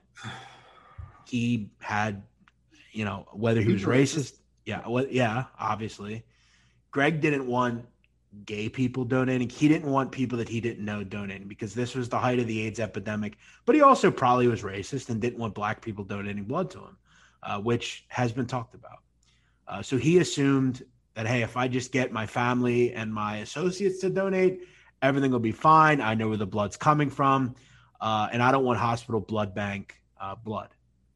He had, you know, whether he was racist. Yeah. Well, yeah, obviously. Greg didn't want gay people donating. He didn't want people that he didn't know donating because this was the height of the AIDS epidemic. But he also probably was racist and didn't want black people donating blood to him, uh, which has been talked about. Uh, so he assumed that, hey, if I just get my family and my associates to donate, everything will be fine. I know where the blood's coming from, uh, and I don't want hospital blood bank uh, blood.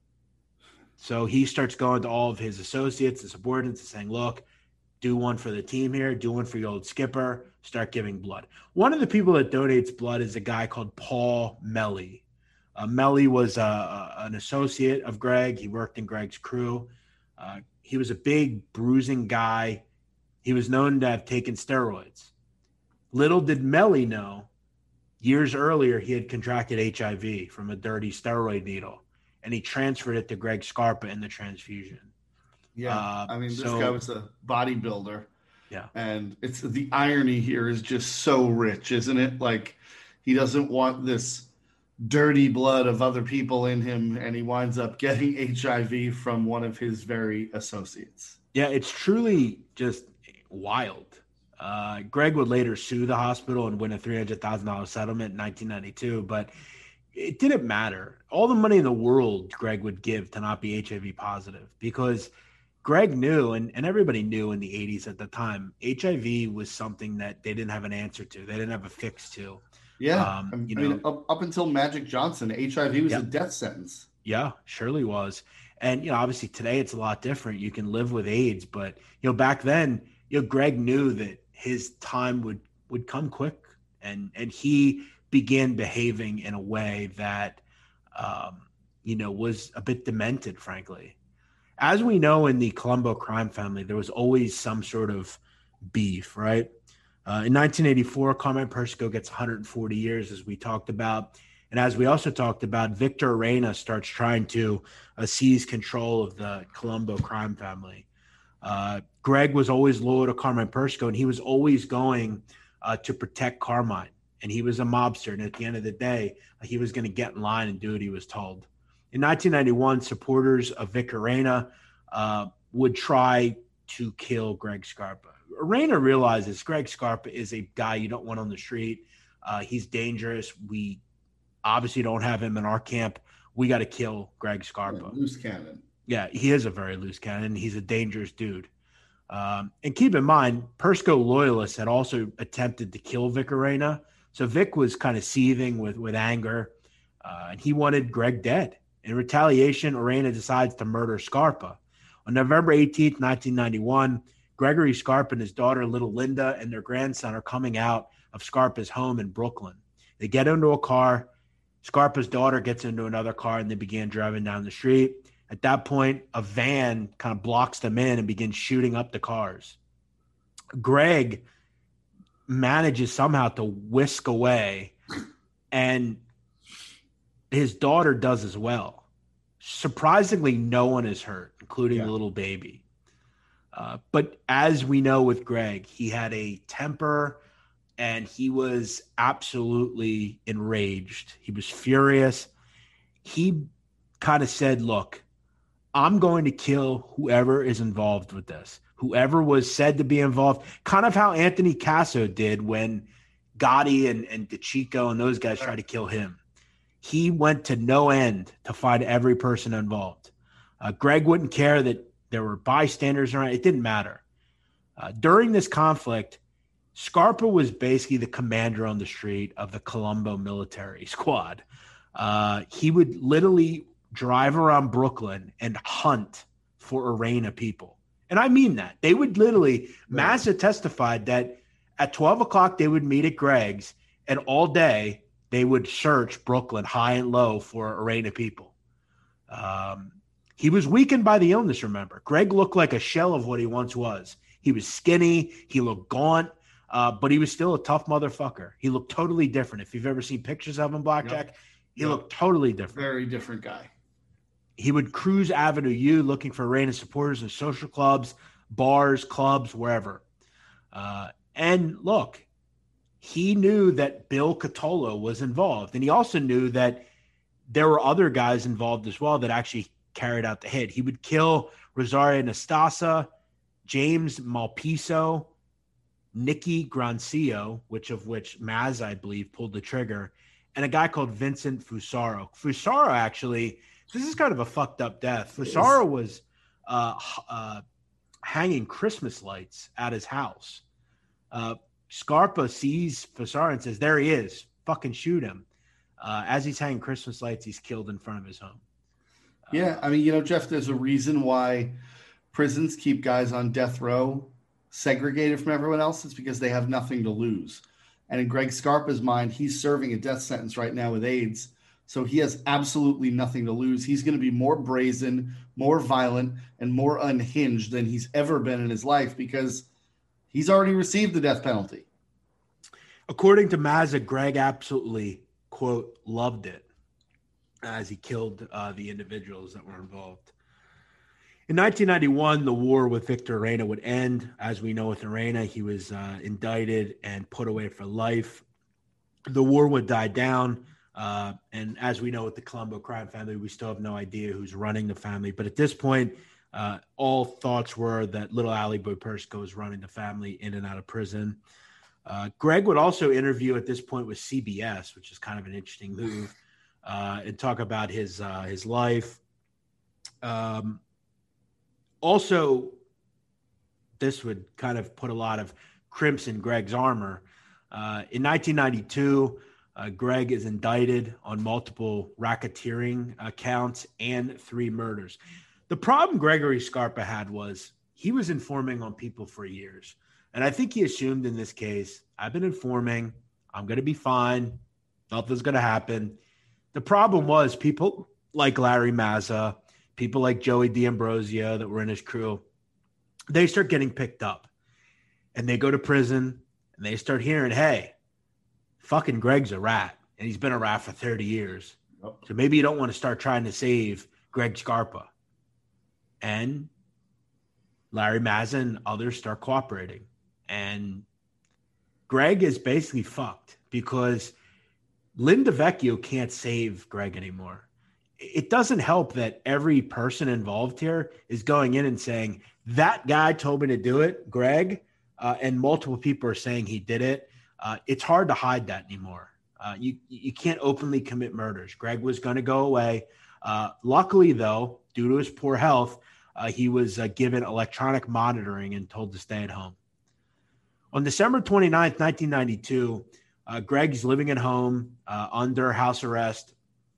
So he starts going to all of his associates and subordinates and saying, look, do one for the team here, do one for your old skipper, start giving blood. One of the people that donates blood is a guy called Paul Melly. Uh, Melly was uh, uh, an associate of Greg. He worked in Greg's crew. Uh, he was a big, bruising guy. He was known to have taken steroids. Little did Melly know, years earlier, he had contracted H I V from a dirty steroid needle, and he transferred it to Greg Scarpa in the transfusion. Yeah, uh, I mean, this so, guy was a bodybuilder. Yeah. And it's the irony here is just so rich, isn't it? Like, he doesn't want this dirty blood of other people in him, and he winds up getting H I V from one of his very associates. Yeah, it's truly just wild. Uh, Greg would later sue the hospital and win a three hundred thousand dollars settlement in nineteen ninety-two, but it didn't matter. All the money in the world Greg would give to not be H I V positive, because Greg knew, and, and everybody knew in the eighties at the time, H I V was something that they didn't have an answer to. They didn't have a fix to. Yeah. Um, I mean, you know, up, up until Magic Johnson, H I V was yeah. a death sentence. Yeah, surely was. And, you know, obviously today it's a lot different. You can live with AIDS, but, you know, back then, you know, Greg knew that his time would, would come quick, and, and he began behaving in a way that, um, you know, was a bit demented, frankly. As we know, in the Colombo crime family, there was always some sort of beef, right? Uh, in nineteen eighty-four, Carmine Persico gets one hundred forty years, as we talked about. And as we also talked about, Victor Arena starts trying to uh, seize control of the Colombo crime family. Uh, Greg was always loyal to Carmine Persico, and he was always going uh, to protect Carmine. And he was a mobster, and at the end of the day, uh, he was going to get in line and do what he was told. In nineteen ninety-one, supporters of Vic Arena uh, would try to kill Greg Scarpa. Arena realizes Greg Scarpa is a guy you don't want on the street. Uh, he's dangerous. We obviously don't have him in our camp. We got to kill Greg Scarpa. Yeah, loose cannon. Yeah, he is a very loose cannon. He's a dangerous dude. Um, and keep in mind, Persico loyalists had also attempted to kill Vic Arena. So Vic was kind of seething with, with anger, uh, and he wanted Greg dead. In retaliation, Arena decides to murder Scarpa. On November eighteenth, nineteen ninety-one, Gregory Scarpa and his daughter, little Linda, and their grandson are coming out of Scarpa's home in Brooklyn. They get into a car. Scarpa's daughter gets into another car, and they begin driving down the street. At that point, a van kind of blocks them in and begins shooting up the cars. Greg manages somehow to whisk away, and his daughter does as well. Surprisingly, no one is hurt, including yeah. the little baby. Uh, but as we know with Greg, he had a temper, and he was absolutely enraged. He was furious. He kind of said, look, I'm going to kill whoever is involved with this, whoever was said to be involved, kind of how Anthony Casso did when Gotti and, and DeChico and those guys tried to kill him. He went to no end to find every person involved. Uh, Greg wouldn't care that there were bystanders around. It didn't matter. Uh, during this conflict, Scarpa was basically the commander on the street of the Colombo military squad. Uh, he would literally drive around Brooklyn and hunt for Arena people. And I mean that. They would literally, right. Mazza testified that at twelve o'clock they would meet at Greg's, and all day they would search Brooklyn high and low for Arena people. Um, he was weakened by the illness, remember. Greg looked like a shell of what he once was. He was skinny. He looked gaunt, uh, but he was still a tough motherfucker. He looked totally different. If you've ever seen pictures of him, Blackjack, yep. he yep. looked totally different. Very different guy. He would cruise Avenue U looking for Arena supporters in social clubs, bars, clubs, wherever. Uh, and look, he knew that Bill Catolo was involved. And he also knew that there were other guys involved as well that actually carried out the hit. He would kill Rosario Nastasa, James Malpiso, Nicky Grancio, which of which Maz, I believe, pulled the trigger, and a guy called Vincent Fusaro. Fusaro, actually, this is kind of a fucked up death. Fusaro was uh, uh, hanging Christmas lights at his house. Uh, Scarpa sees Fusaro and says, there he is, fucking shoot him. Uh, as he's hanging Christmas lights, he's killed in front of his home. Uh, yeah, I mean, you know, Jeff, there's a reason why prisons keep guys on death row segregated from everyone else. It's because they have nothing to lose. And in Greg Scarpa's mind, he's serving a death sentence right now with AIDS. So he has absolutely nothing to lose. He's going to be more brazen, more violent, and more unhinged than he's ever been in his life because he's already received the death penalty. According to Mazza, Greg absolutely, quote, loved it as he killed uh, the individuals that were involved. In nineteen ninety-one, the war with Victor Orena would end. As we know with Orena, he was uh, indicted and put away for life. The war would die down. Uh, and as we know with the Colombo crime family, we still have no idea who's running the family. But at this point, uh, all thoughts were that little Ali Boypersko was running the family in and out of prison. Uh, Greg would also interview at this point with C B S, which is kind of an interesting move, uh, and talk about his uh, his life. Um, also, this would kind of put a lot of crimps in Greg's armor. Uh, in nineteen ninety-two, uh, Greg is indicted on multiple racketeering accounts and three murders. The problem Gregory Scarpa had was he was informing on people for years. And I think he assumed in this case, I've been informing, I'm going to be fine, nothing's going to happen. The problem was people like Larry Mazza, people like Joey D'Ambrosio that were in his crew, they start getting picked up. And they go to prison, and they start hearing, hey, fucking Greg's a rat, and he's been a rat for thirty years. Yep. So maybe you don't want to start trying to save Greg Scarpa. And Larry Mazza and others start cooperating. And Greg is basically fucked because Linda Vecchio can't save Greg anymore. It doesn't help that every person involved here is going in and saying, that guy told me to do it, Greg, uh, and multiple people are saying he did it. Uh, it's hard to hide that anymore. Uh, you, you can't openly commit murders. Greg was going to go away. Uh, luckily, though, due to his poor health, uh, he was uh, given electronic monitoring and told to stay at home. On December twenty-ninth, nineteen ninety-two, uh, Greg's living at home uh, under house arrest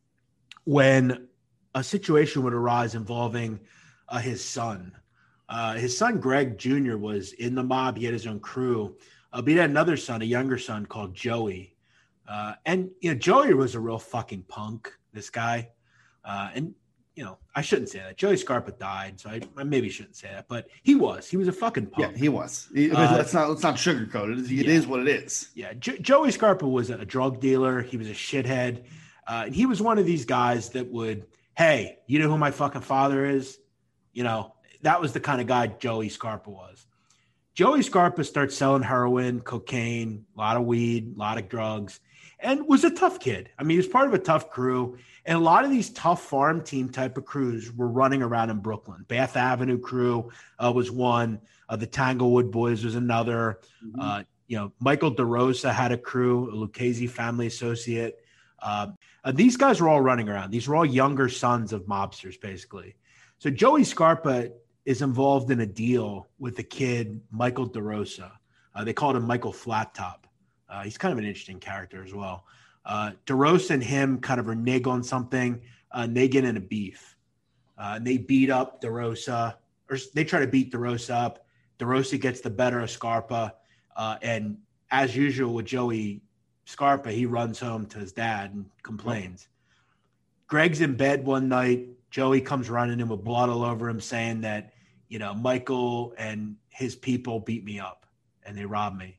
when a situation would arise involving uh, his son. Uh, his son, Greg Junior, was in the mob. He had his own crew. Uh, but he had another son, a younger son called Joey. Uh, and, you know, Joey was a real fucking punk, this guy. Uh, and, you know, I shouldn't say that. Joey Scarpa died, so I, I maybe shouldn't say that. But he was. He was a fucking punk. Yeah, he was. He, uh, let's not let's not sugarcoat it. It yeah. is what it is. Yeah, jo- Joey Scarpa was a drug dealer. He was a shithead. Uh, and he was one of these guys that would, hey, you know who my fucking father is? You know, that was the kind of guy Joey Scarpa was. Joey Scarpa starts selling heroin, cocaine, a lot of weed, a lot of drugs, and was a tough kid. I mean, he was part of a tough crew. And a lot of these tough farm team type of crews were running around in Brooklyn. Bath Avenue crew uh, was one. Uh, the Tanglewood Boys was another. Mm-hmm. Uh, you know, Michael DeRosa had a crew, a Lucchese family associate. Uh, uh, these guys were all running around. These were all younger sons of mobsters, basically. So Joey Scarpa is involved in a deal with a kid, Michael DeRosa. Uh, they called him Michael Flat Top. Uh, he's kind of an interesting character as well. Uh, DeRosa and him kind of renege on something. Uh, they get in a beef. Uh, and they beat up DeRosa, or they try to beat DeRosa up. DeRosa gets the better of Scarpa. Uh, and as usual with Joey Scarpa, he runs home to his dad and complains. Greg's in bed one night. Joey comes running in with blood all over him saying that, you know, Michael and his people beat me up and they robbed me.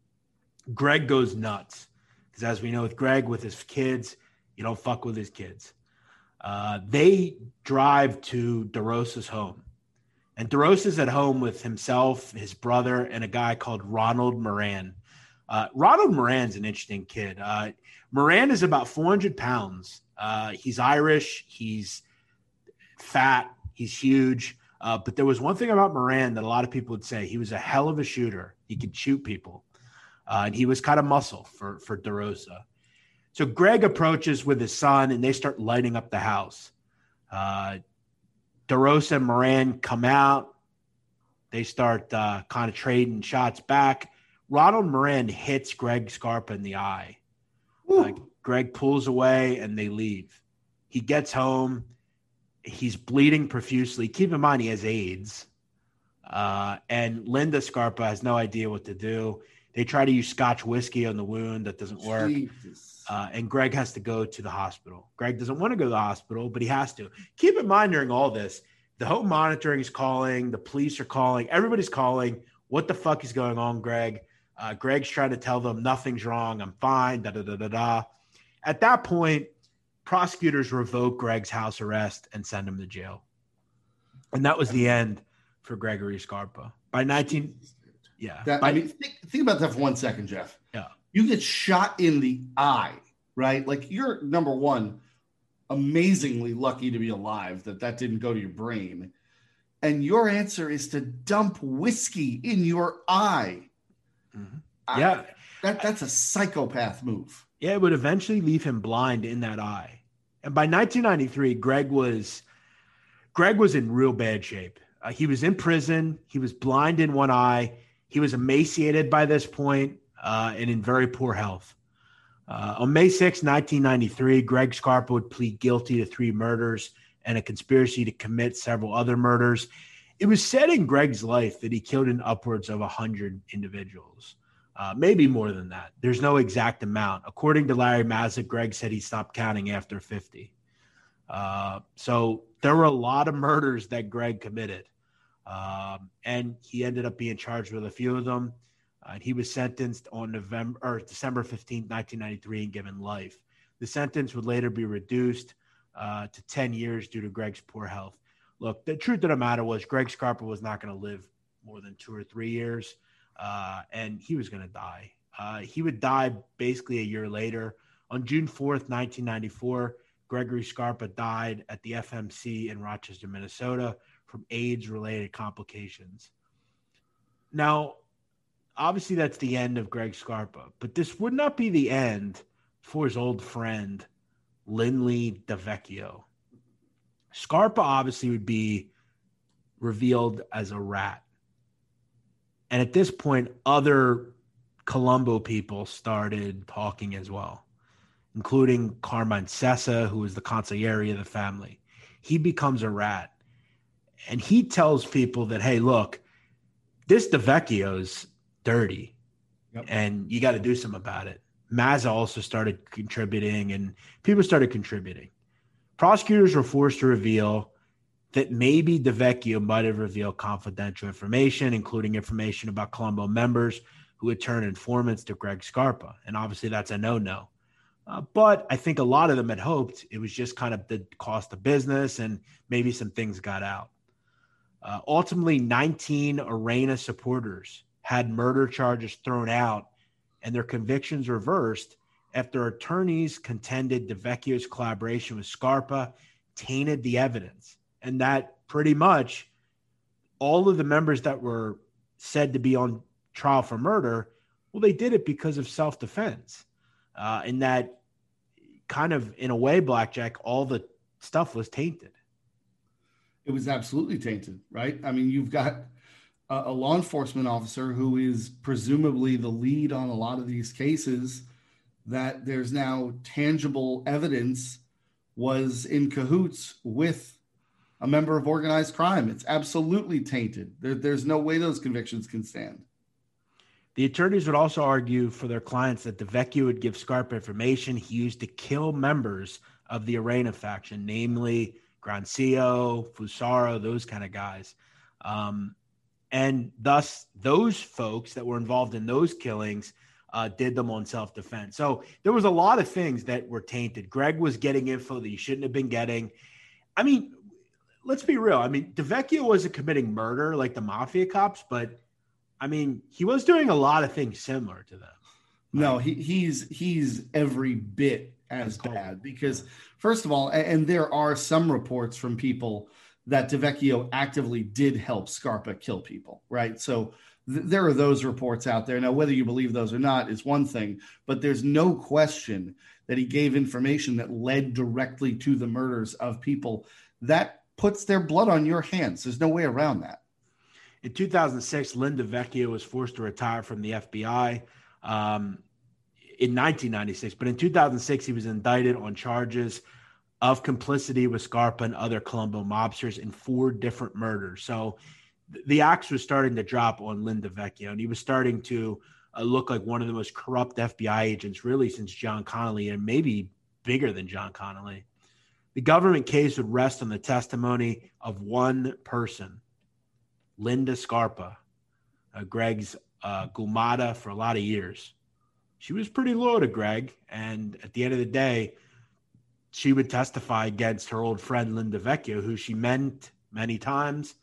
Greg goes nuts. Because as we know with Greg, with his kids, you don't fuck with his kids. Uh, they drive to DeRosa's home. And DeRosa's at home with himself, his brother, and a guy called Ronald Moran. Uh, Ronald Moran's an interesting kid. Uh, Moran is about four hundred pounds. Uh, he's Irish. He's fat. He's huge. Uh, but there was one thing about Moran that a lot of people would say. He was a hell of a shooter. He could shoot people. Uh, and he was kind of muscle for, for DeRosa. So Greg approaches with his son, and they start lighting up the house. Uh, DeRosa and Moran come out. They start uh, kind of trading shots back. Ronald Moran hits Greg Scarpa in the eye. Uh, Greg pulls away, and they leave. He gets home. He's bleeding profusely. Keep in mind, he has AIDS. Uh, and Linda Scarpa has no idea what to do. They try to use Scotch whiskey on the wound. That doesn't work. Uh, and Greg has to go to the hospital. Greg doesn't want to go to the hospital, but he has to. Keep in mind during all this, the home monitoring is calling. The police are calling. Everybody's calling. What the fuck is going on, Greg? Uh, Greg's trying to tell them nothing's wrong. I'm fine. Da, da, da, da, da. At that point, prosecutors revoke Greg's house arrest and send him to jail. And that was the end for Gregory Scarpa. By nineteen, yeah. That, by, I mean, think, think about that for one second, Jeff. Yeah. You get shot in the eye, right? Like, you're, number one, amazingly lucky to be alive that that didn't go to your brain. And your answer is to dump whiskey in your eye. Mm-hmm. Yeah. I, that, that's a psychopath move. Yeah, it would eventually leave him blind in that eye. And by nineteen ninety-three, Greg was Greg was in real bad shape. Uh, he was in prison. He was blind in one eye. He was emaciated by this point, uh, and in very poor health. Uh, on May sixth, nineteen ninety-three, Greg Scarpa would plead guilty to three murders and a conspiracy to commit several other murders. It was said in Greg's life that he killed in upwards of one hundred individuals, uh, maybe more than that. There's no exact amount. According to Larry Mazza, Greg said he stopped counting after fifty. Uh, so there were a lot of murders that Greg committed. Um, and he ended up being charged with a few of them. Uh, he was sentenced on November or December fifteenth, nineteen ninety-three, and given life. The sentence would later be reduced uh, to ten years due to Greg's poor health. Look, the truth of the matter was Greg Scarpa was not going to live more than two or three years, uh, and he was going to die. Uh, he would die basically a year later. On June fourth, nineteen ninety-four, Gregory Scarpa died at the F M C in Rochester, Minnesota, from AIDS-related complications. Now, obviously that's the end of Greg Scarpa, but this would not be the end for his old friend, Lindley DeVecchio. Scarpa obviously would be revealed as a rat. And at this point, other Colombo people started talking as well, including Carmine Sessa, who was the consigliere of the family. He becomes a rat. And he tells people that, hey, look, this DeVecchio's dirty, yep, and you got to do something about it. Mazza also started contributing, and people started contributing. Prosecutors were forced to reveal that maybe DeVecchio might have revealed confidential information, including information about Colombo members who would turn informants to Greg Scarpa. And obviously that's a no-no. Uh, but I think a lot of them had hoped it was just kind of the cost of business, and maybe some things got out. Uh, ultimately, nineteen Arena supporters had murder charges thrown out and their convictions reversed after attorneys contended DeVecchio's collaboration with Scarpa tainted the evidence, and that pretty much all of the members that were said to be on trial for murder, well, they did it because of self-defense. Uh, in that kind of, in a way, Blackjack, all the stuff was tainted. It was absolutely tainted, right? I mean, you've got a, a law enforcement officer who is presumably the lead on a lot of these cases that there's now tangible evidence was in cahoots with a member of organized crime. It's absolutely tainted. There, there's no way those convictions can stand. The attorneys would also argue for their clients that DeVecchio would give Scarpa information he used to kill members of the Arena faction, namely Grancio, Fusaro, those kind of guys. Um, and thus, those folks that were involved in those killings uh, did them on self-defense. So there was a lot of things that were tainted. Greg was getting info that he shouldn't have been getting. I mean, let's be real. I mean, DeVecchio wasn't committing murder like the mafia cops, but I mean, he was doing a lot of things similar to them. No, he, he's he's every bit as bad because, first of all, and, and there are some reports from people that DeVecchio actively did help Scarpa kill people, right? So th- there are those reports out there. Now, whether you believe those or not is one thing, but there's no question that he gave information that led directly to the murders of people. That puts their blood on your hands. There's no way around that. In two thousand six, Linda Vecchio was forced to retire from the F B I um, in nineteen ninety-six. But in two thousand six, he was indicted on charges of complicity with Scarpa and other Colombo mobsters in four different murders. So th- the axe was starting to drop on Linda Vecchio, and he was starting to uh, look like one of the most corrupt F B I agents really since John Connolly, and maybe bigger than John Connolly. The government case would rest on the testimony of one person, Linda Scarpa, uh, Greg's uh, gumata for a lot of years. She was pretty loyal to Greg, and at the end of the day, she would testify against her old friend Linda Vecchio, who she meant many times.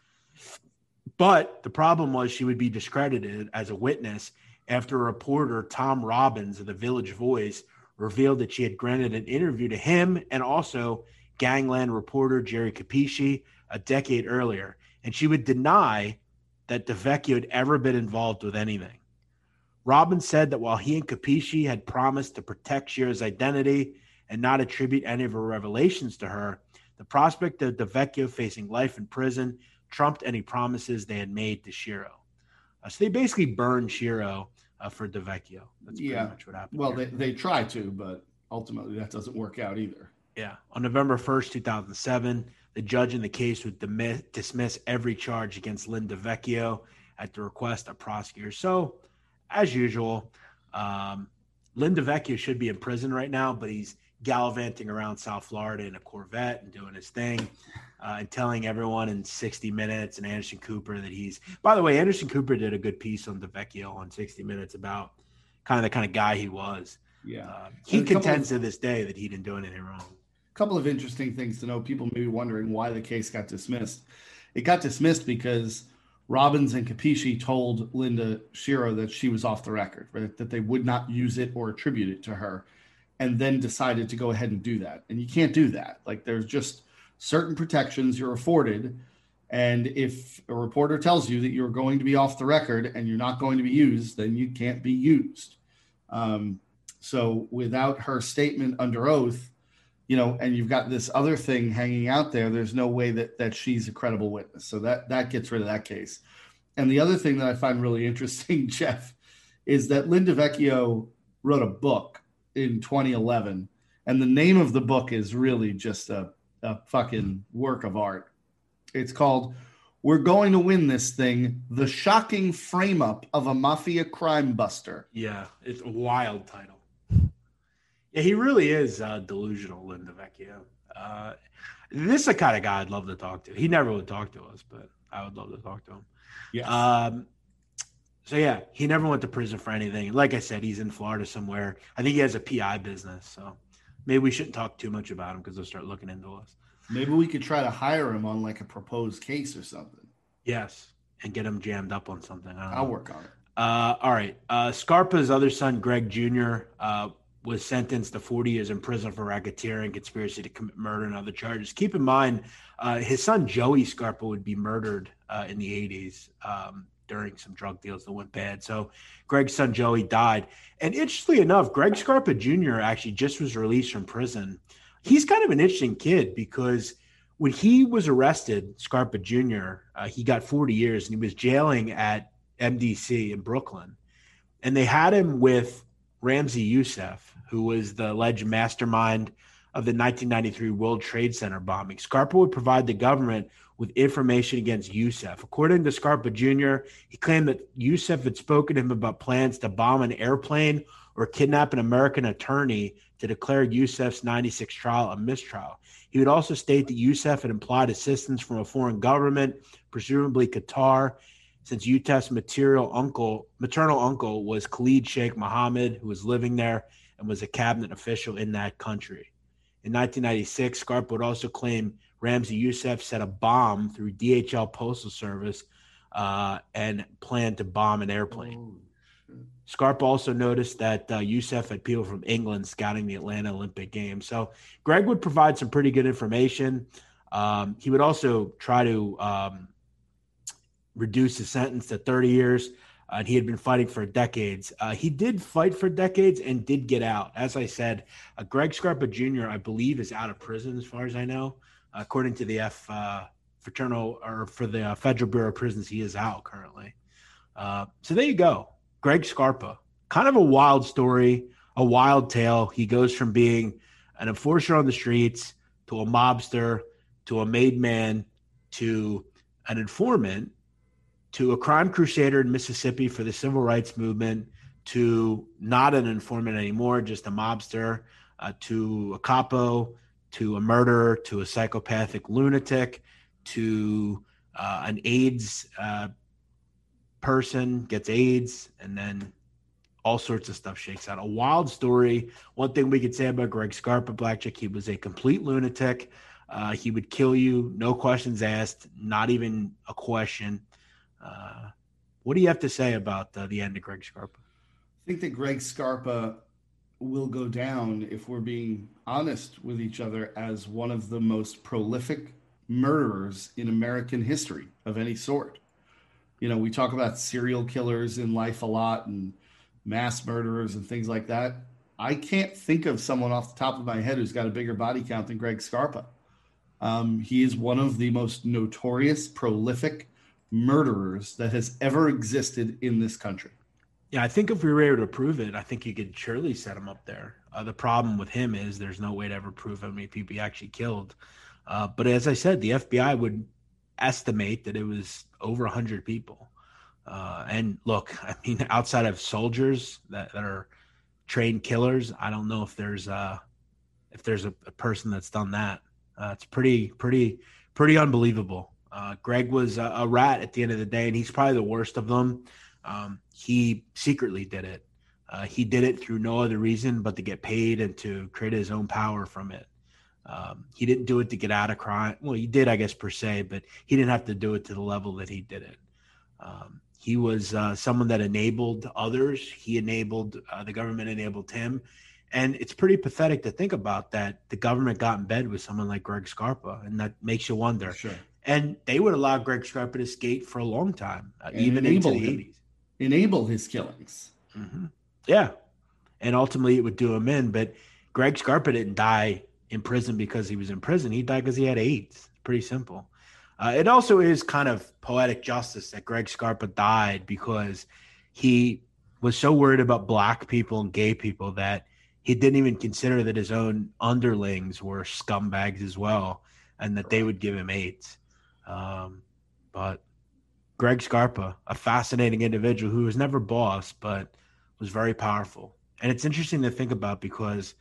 But the problem was she would be discredited as a witness after a reporter, Tom Robbins of the Village Voice, revealed that she had granted an interview to him and also gangland reporter Jerry Capisci a decade earlier. And she would deny that DeVecchio had ever been involved with anything. Robbins said that while he and Capisci had promised to protect Shira's identity and not attribute any of her revelations to her, the prospect of DeVecchio facing life in prison trumped any promises they had made to Shiro. Uh, so they basically burned Shiro uh, for DeVecchio. That's pretty yeah. much what happened. Well, they, they try to, but ultimately that doesn't work out either. Yeah. On November first, two thousand seven, the judge in the case would dismiss, dismiss every charge against Linda Vecchio at the request of prosecutors. So, as usual, um, Linda Vecchio should be in prison right now, but he's gallivanting around South Florida in a Corvette and doing his thing uh, and telling everyone in sixty minutes and Anderson Cooper that he's – by the way, Anderson Cooper did a good piece on DeVecchio on sixty minutes about kind of the kind of guy he was. Yeah. Uh, he contends of, to this day that he didn't do anything wrong. A couple of interesting things to know. People may be wondering why the case got dismissed. It got dismissed because Robbins and Capisci told Linda Shiro that she was off the record, right? That they would not use it or attribute it to her, and then decided to go ahead and do that. And you can't do that. Like, there's just certain protections you're afforded. And if a reporter tells you that you're going to be off the record and you're not going to be used, then you can't be used. Um, so without her statement under oath, you know, and you've got this other thing hanging out there, there's no way that that she's a credible witness. So that that gets rid of that case. And the other thing that I find really interesting, Jeff, is that Linda Vecchio wrote a book in twenty eleven, and the name of the book is really just a, a fucking work of art. It's called "We're Going to Win This Thing: The Shocking Frame-Up of a Mafia Crime Buster." Yeah, it's a wild title. Yeah, he really is uh, delusional, Linda Vecchio. Uh, this is the kind of guy I'd love to talk to. He never would talk to us, but I would love to talk to him. Yeah. Um, so, yeah, he never went to prison for anything. Like I said, he's in Florida somewhere. I think he has a P I business, so maybe we shouldn't talk too much about him because they'll start looking into us. Maybe we could try to hire him on like a proposed case or something. Yes, and get him jammed up on something. I don't I'll know. work on it. Uh, all right. Uh, Scarpa's other son, Greg Junior, uh, was sentenced to forty years in prison for racketeering, conspiracy to commit murder, and other charges. Keep in mind, uh, his son, Joey Scarpa, would be murdered uh, in the eighties um, during some drug deals that went bad. So Greg's son, Joey, died. And interestingly enough, Greg Scarpa Junior actually just was released from prison. He's kind of an interesting kid because when he was arrested, Scarpa Junior, uh, he got forty years, and he was jailing at M D C in Brooklyn. And they had him with Ramzi Youssef, who was the alleged mastermind of the nineteen ninety-three World Trade Center bombing. Scarpa would provide the government with information against Youssef. According to Scarpa Junior, he claimed that Youssef had spoken to him about plans to bomb an airplane or kidnap an American attorney to declare Youssef's ninety-six trial a mistrial. He would also state that Youssef had implied assistance from a foreign government, presumably Qatar, since Youssef's material uncle, maternal uncle was Khalid Sheikh Mohammed, who was living there and was a cabinet official in that country. In nineteen ninety-six, Scarpa would also claim Ramzi Youssef set a bomb through D H L Postal Service uh, and planned to bomb an airplane. Oh, Scarpa also noticed that uh, Youssef had people from England scouting the Atlanta Olympic Games. So Greg would provide some pretty good information. Um, he would also try to um, reduce his sentence to thirty years. Uh, and he had been fighting for decades. Uh, he did fight for decades and did get out. As I said, uh, Greg Scarpa Junior, I believe, is out of prison as far as I know. Uh, according to the F uh, fraternal or for the uh, Federal Bureau of Prisons, he is out currently. Uh, so there you go. Greg Scarpa, kind of a wild story, a wild tale. He goes from being an enforcer on the streets to a mobster to a made man to an informant to a crime crusader in Mississippi for the civil rights movement to not an informant anymore, just a mobster, uh, to a capo, to a murderer, to a psychopathic lunatic, to uh, an AIDS uh, person gets AIDS, and then all sorts of stuff shakes out. A wild story. One thing we could say about Greg Scarpa, Blackjack, he was a complete lunatic. Uh, he would kill you, no questions asked, not even a question. Uh, what do you have to say about uh, the end of Greg Scarpa? I think that Greg Scarpa will go down, if we're being honest with each other, as one of the most prolific murderers in American history of any sort. You know, we talk about serial killers in life a lot and mass murderers and things like that. I can't think of someone off the top of my head who's got a bigger body count than Greg Scarpa. Um, he is one of the most notorious, prolific murderers that has ever existed in this country. Yeah, I think if we were able to prove it, I think you could surely set him up there. Uh, the problem with him is there's no way to ever prove how many people he actually killed. Uh, but as I said, the F B I would estimate that it was over one hundred people. Uh, and look, I mean, outside of soldiers that, that are trained killers, I don't know if there's uh, if there's a, a person that's done that. Uh, it's pretty, pretty, pretty unbelievable. Uh, Greg was a, a rat at the end of the day, and he's probably the worst of them. Um, he secretly did it. Uh, he did it through no other reason but to get paid and to create his own power from it. Um, he didn't do it to get out of crime. Well, he did, I guess, per se, but he didn't have to do it to the level that he did it. Um, he was uh, someone that enabled others. He enabled, uh, the government enabled him. And it's pretty pathetic to think about that the government got in bed with someone like Greg Scarpa, and that makes you wonder. Sure. And they would allow Greg Scarpa to skate for a long time, uh, even into the eighties. Enable his killings. Mm-hmm. Yeah. And ultimately it would do him in. But Greg Scarpa didn't die in prison because he was in prison. He died because he had AIDS. It's pretty simple. Uh, it also is kind of poetic justice that Greg Scarpa died because he was so worried about black people and gay people that he didn't even consider that his own underlings were scumbags as well, and that they would give him AIDS. Um, but Greg Scarpa, a fascinating individual who was never boss, but was very powerful. And it's interesting to think about because,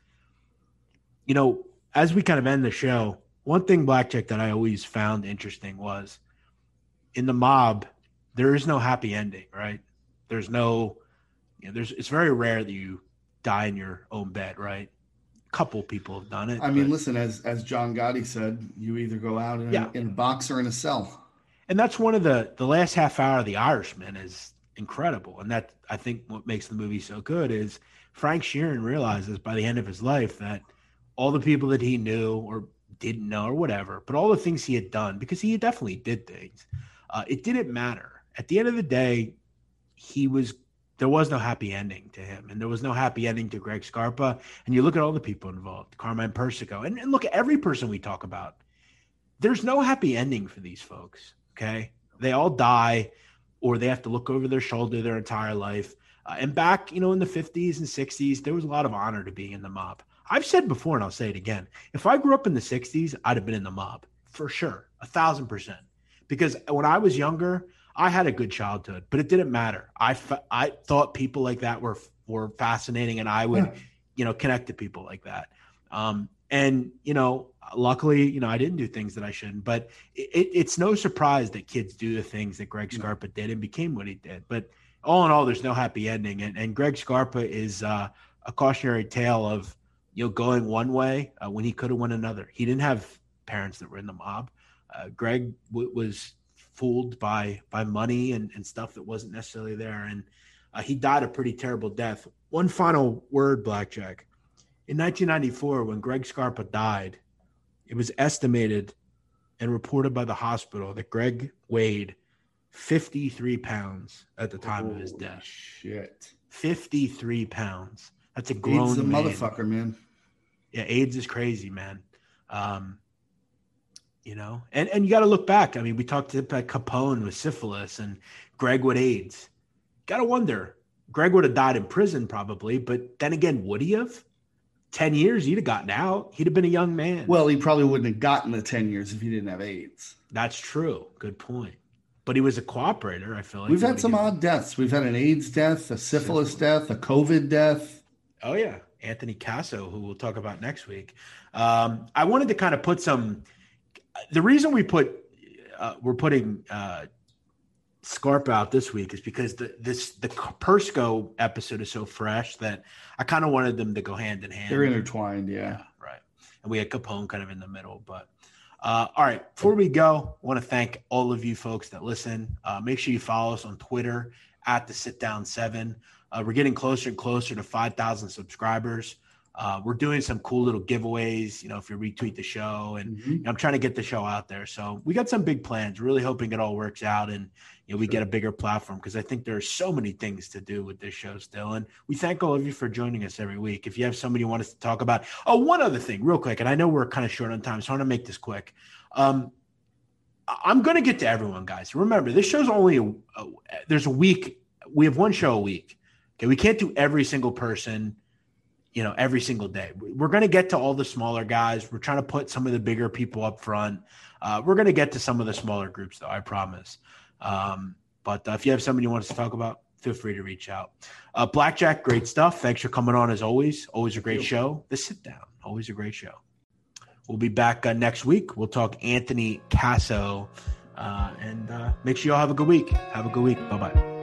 you know, as we kind of end the show, one thing, Blackjack, that I always found interesting was in the mob, there is no happy ending, right? There's no, you know, there's, it's very rare that you die in your own bed, right? A couple people have done it. I mean, but, listen, as, as John Gotti said, you either go out in, yeah. a, in a box or in a cell. And that's one of the, the last half hour of The Irishman is incredible. And that, I think what makes the movie so good is Frank Sheeran realizes by the end of his life that all the people that he knew or didn't know or whatever, but all the things he had done, because he definitely did things, uh, it didn't matter. At the end of the day, he was, there was no happy ending to him. And there was no happy ending to Greg Scarpa. And you look at all the people involved, Carmine Persico, and, and look at every person we talk about. There's no happy ending for these folks. Okay. They all die or they have to look over their shoulder their entire life. Uh, and back, you know, in the fifties and sixties, there was a lot of honor to being in the mob. I've said before, and I'll say it again. If I grew up in the sixties, I'd have been in the mob for sure. A thousand percent. Because when I was younger, I had a good childhood, but it didn't matter. I, f- I thought people like that were, were fascinating, and I would, yeah. you know, connect to people like that. Um, and, you know, luckily, you know, I didn't do things that I shouldn't, but it, it's no surprise that kids do the things that Greg Scarpa did and became what he did. But all in all, there's no happy ending. And, and Greg Scarpa is uh, a cautionary tale of, you know, going one way uh, when he could have went another. He didn't have parents that were in the mob. Uh, Greg w- was fooled by by money and, and stuff that wasn't necessarily there. And uh, he died a pretty terrible death. One final word, Blackjack. In nineteen ninety-four, when Greg Scarpa died, it was estimated and reported by the hospital that Greg weighed fifty-three pounds at the time Holy of his death. Shit. fifty-three pounds. That's a grown AIDS a man. motherfucker, man. Yeah, AIDS is crazy, man. Um, you know, and, and you got to look back. I mean, we talked about Capone with syphilis and Greg with AIDS. Got to wonder. Greg would have died in prison probably, but then again, would he have? ten years, he'd have gotten out. He'd have been a young man. Well, he probably wouldn't have gotten the ten years if he didn't have AIDS. That's true. Good point. But he was a cooperator, I feel like. We've had some odd deaths. We've had an AIDS death, a syphilis, syphilis. death, a COVID death. Oh, yeah. Anthony Casso, who we'll talk about next week. Um, I wanted to kind of put some – the reason we put uh, – we're putting uh, Scarpa out this week is because the this the Persco episode is so fresh that I kind of wanted them to go hand in hand. They're intertwined, yeah. yeah. Right. And we had Capone kind of in the middle. But uh, all right, before we go, I want to thank all of you folks that listen. Uh, make sure you follow us on Twitter at the Sit Down Seven. Uh, we're getting closer and closer to five thousand subscribers. Uh, we're doing some cool little giveaways, you know, if you retweet the show, and mm-hmm. you know, I'm trying to get the show out there. So we got some big plans, really hoping it all works out and, you know, we sure. get a bigger platform, because I think there are so many things to do with this show still. And we thank all of you for joining us every week. If you have somebody you want us to talk about. Oh, one other thing real quick. And I know we're kind of short on time, so I want to make this quick. Um, I'm going to get to everyone, guys. Remember, this show's only a, a, there's a week. We have one show a week. Okay. We can't do every single person, you know, every single day. We're going to get to all the smaller guys. We're trying to put some of the bigger people up front. Uh, we're going to get to some of the smaller groups, though, I promise. Um, but uh, if you have somebody you want us to talk about, feel free to reach out. Uh, Blackjack, great stuff. Thanks for coming on as always. Always a great show. The Sit Down, always a great show. We'll be back uh, next week. We'll talk Anthony Casso. Uh, and uh, make sure you all have a good week. Have a good week. Bye-bye.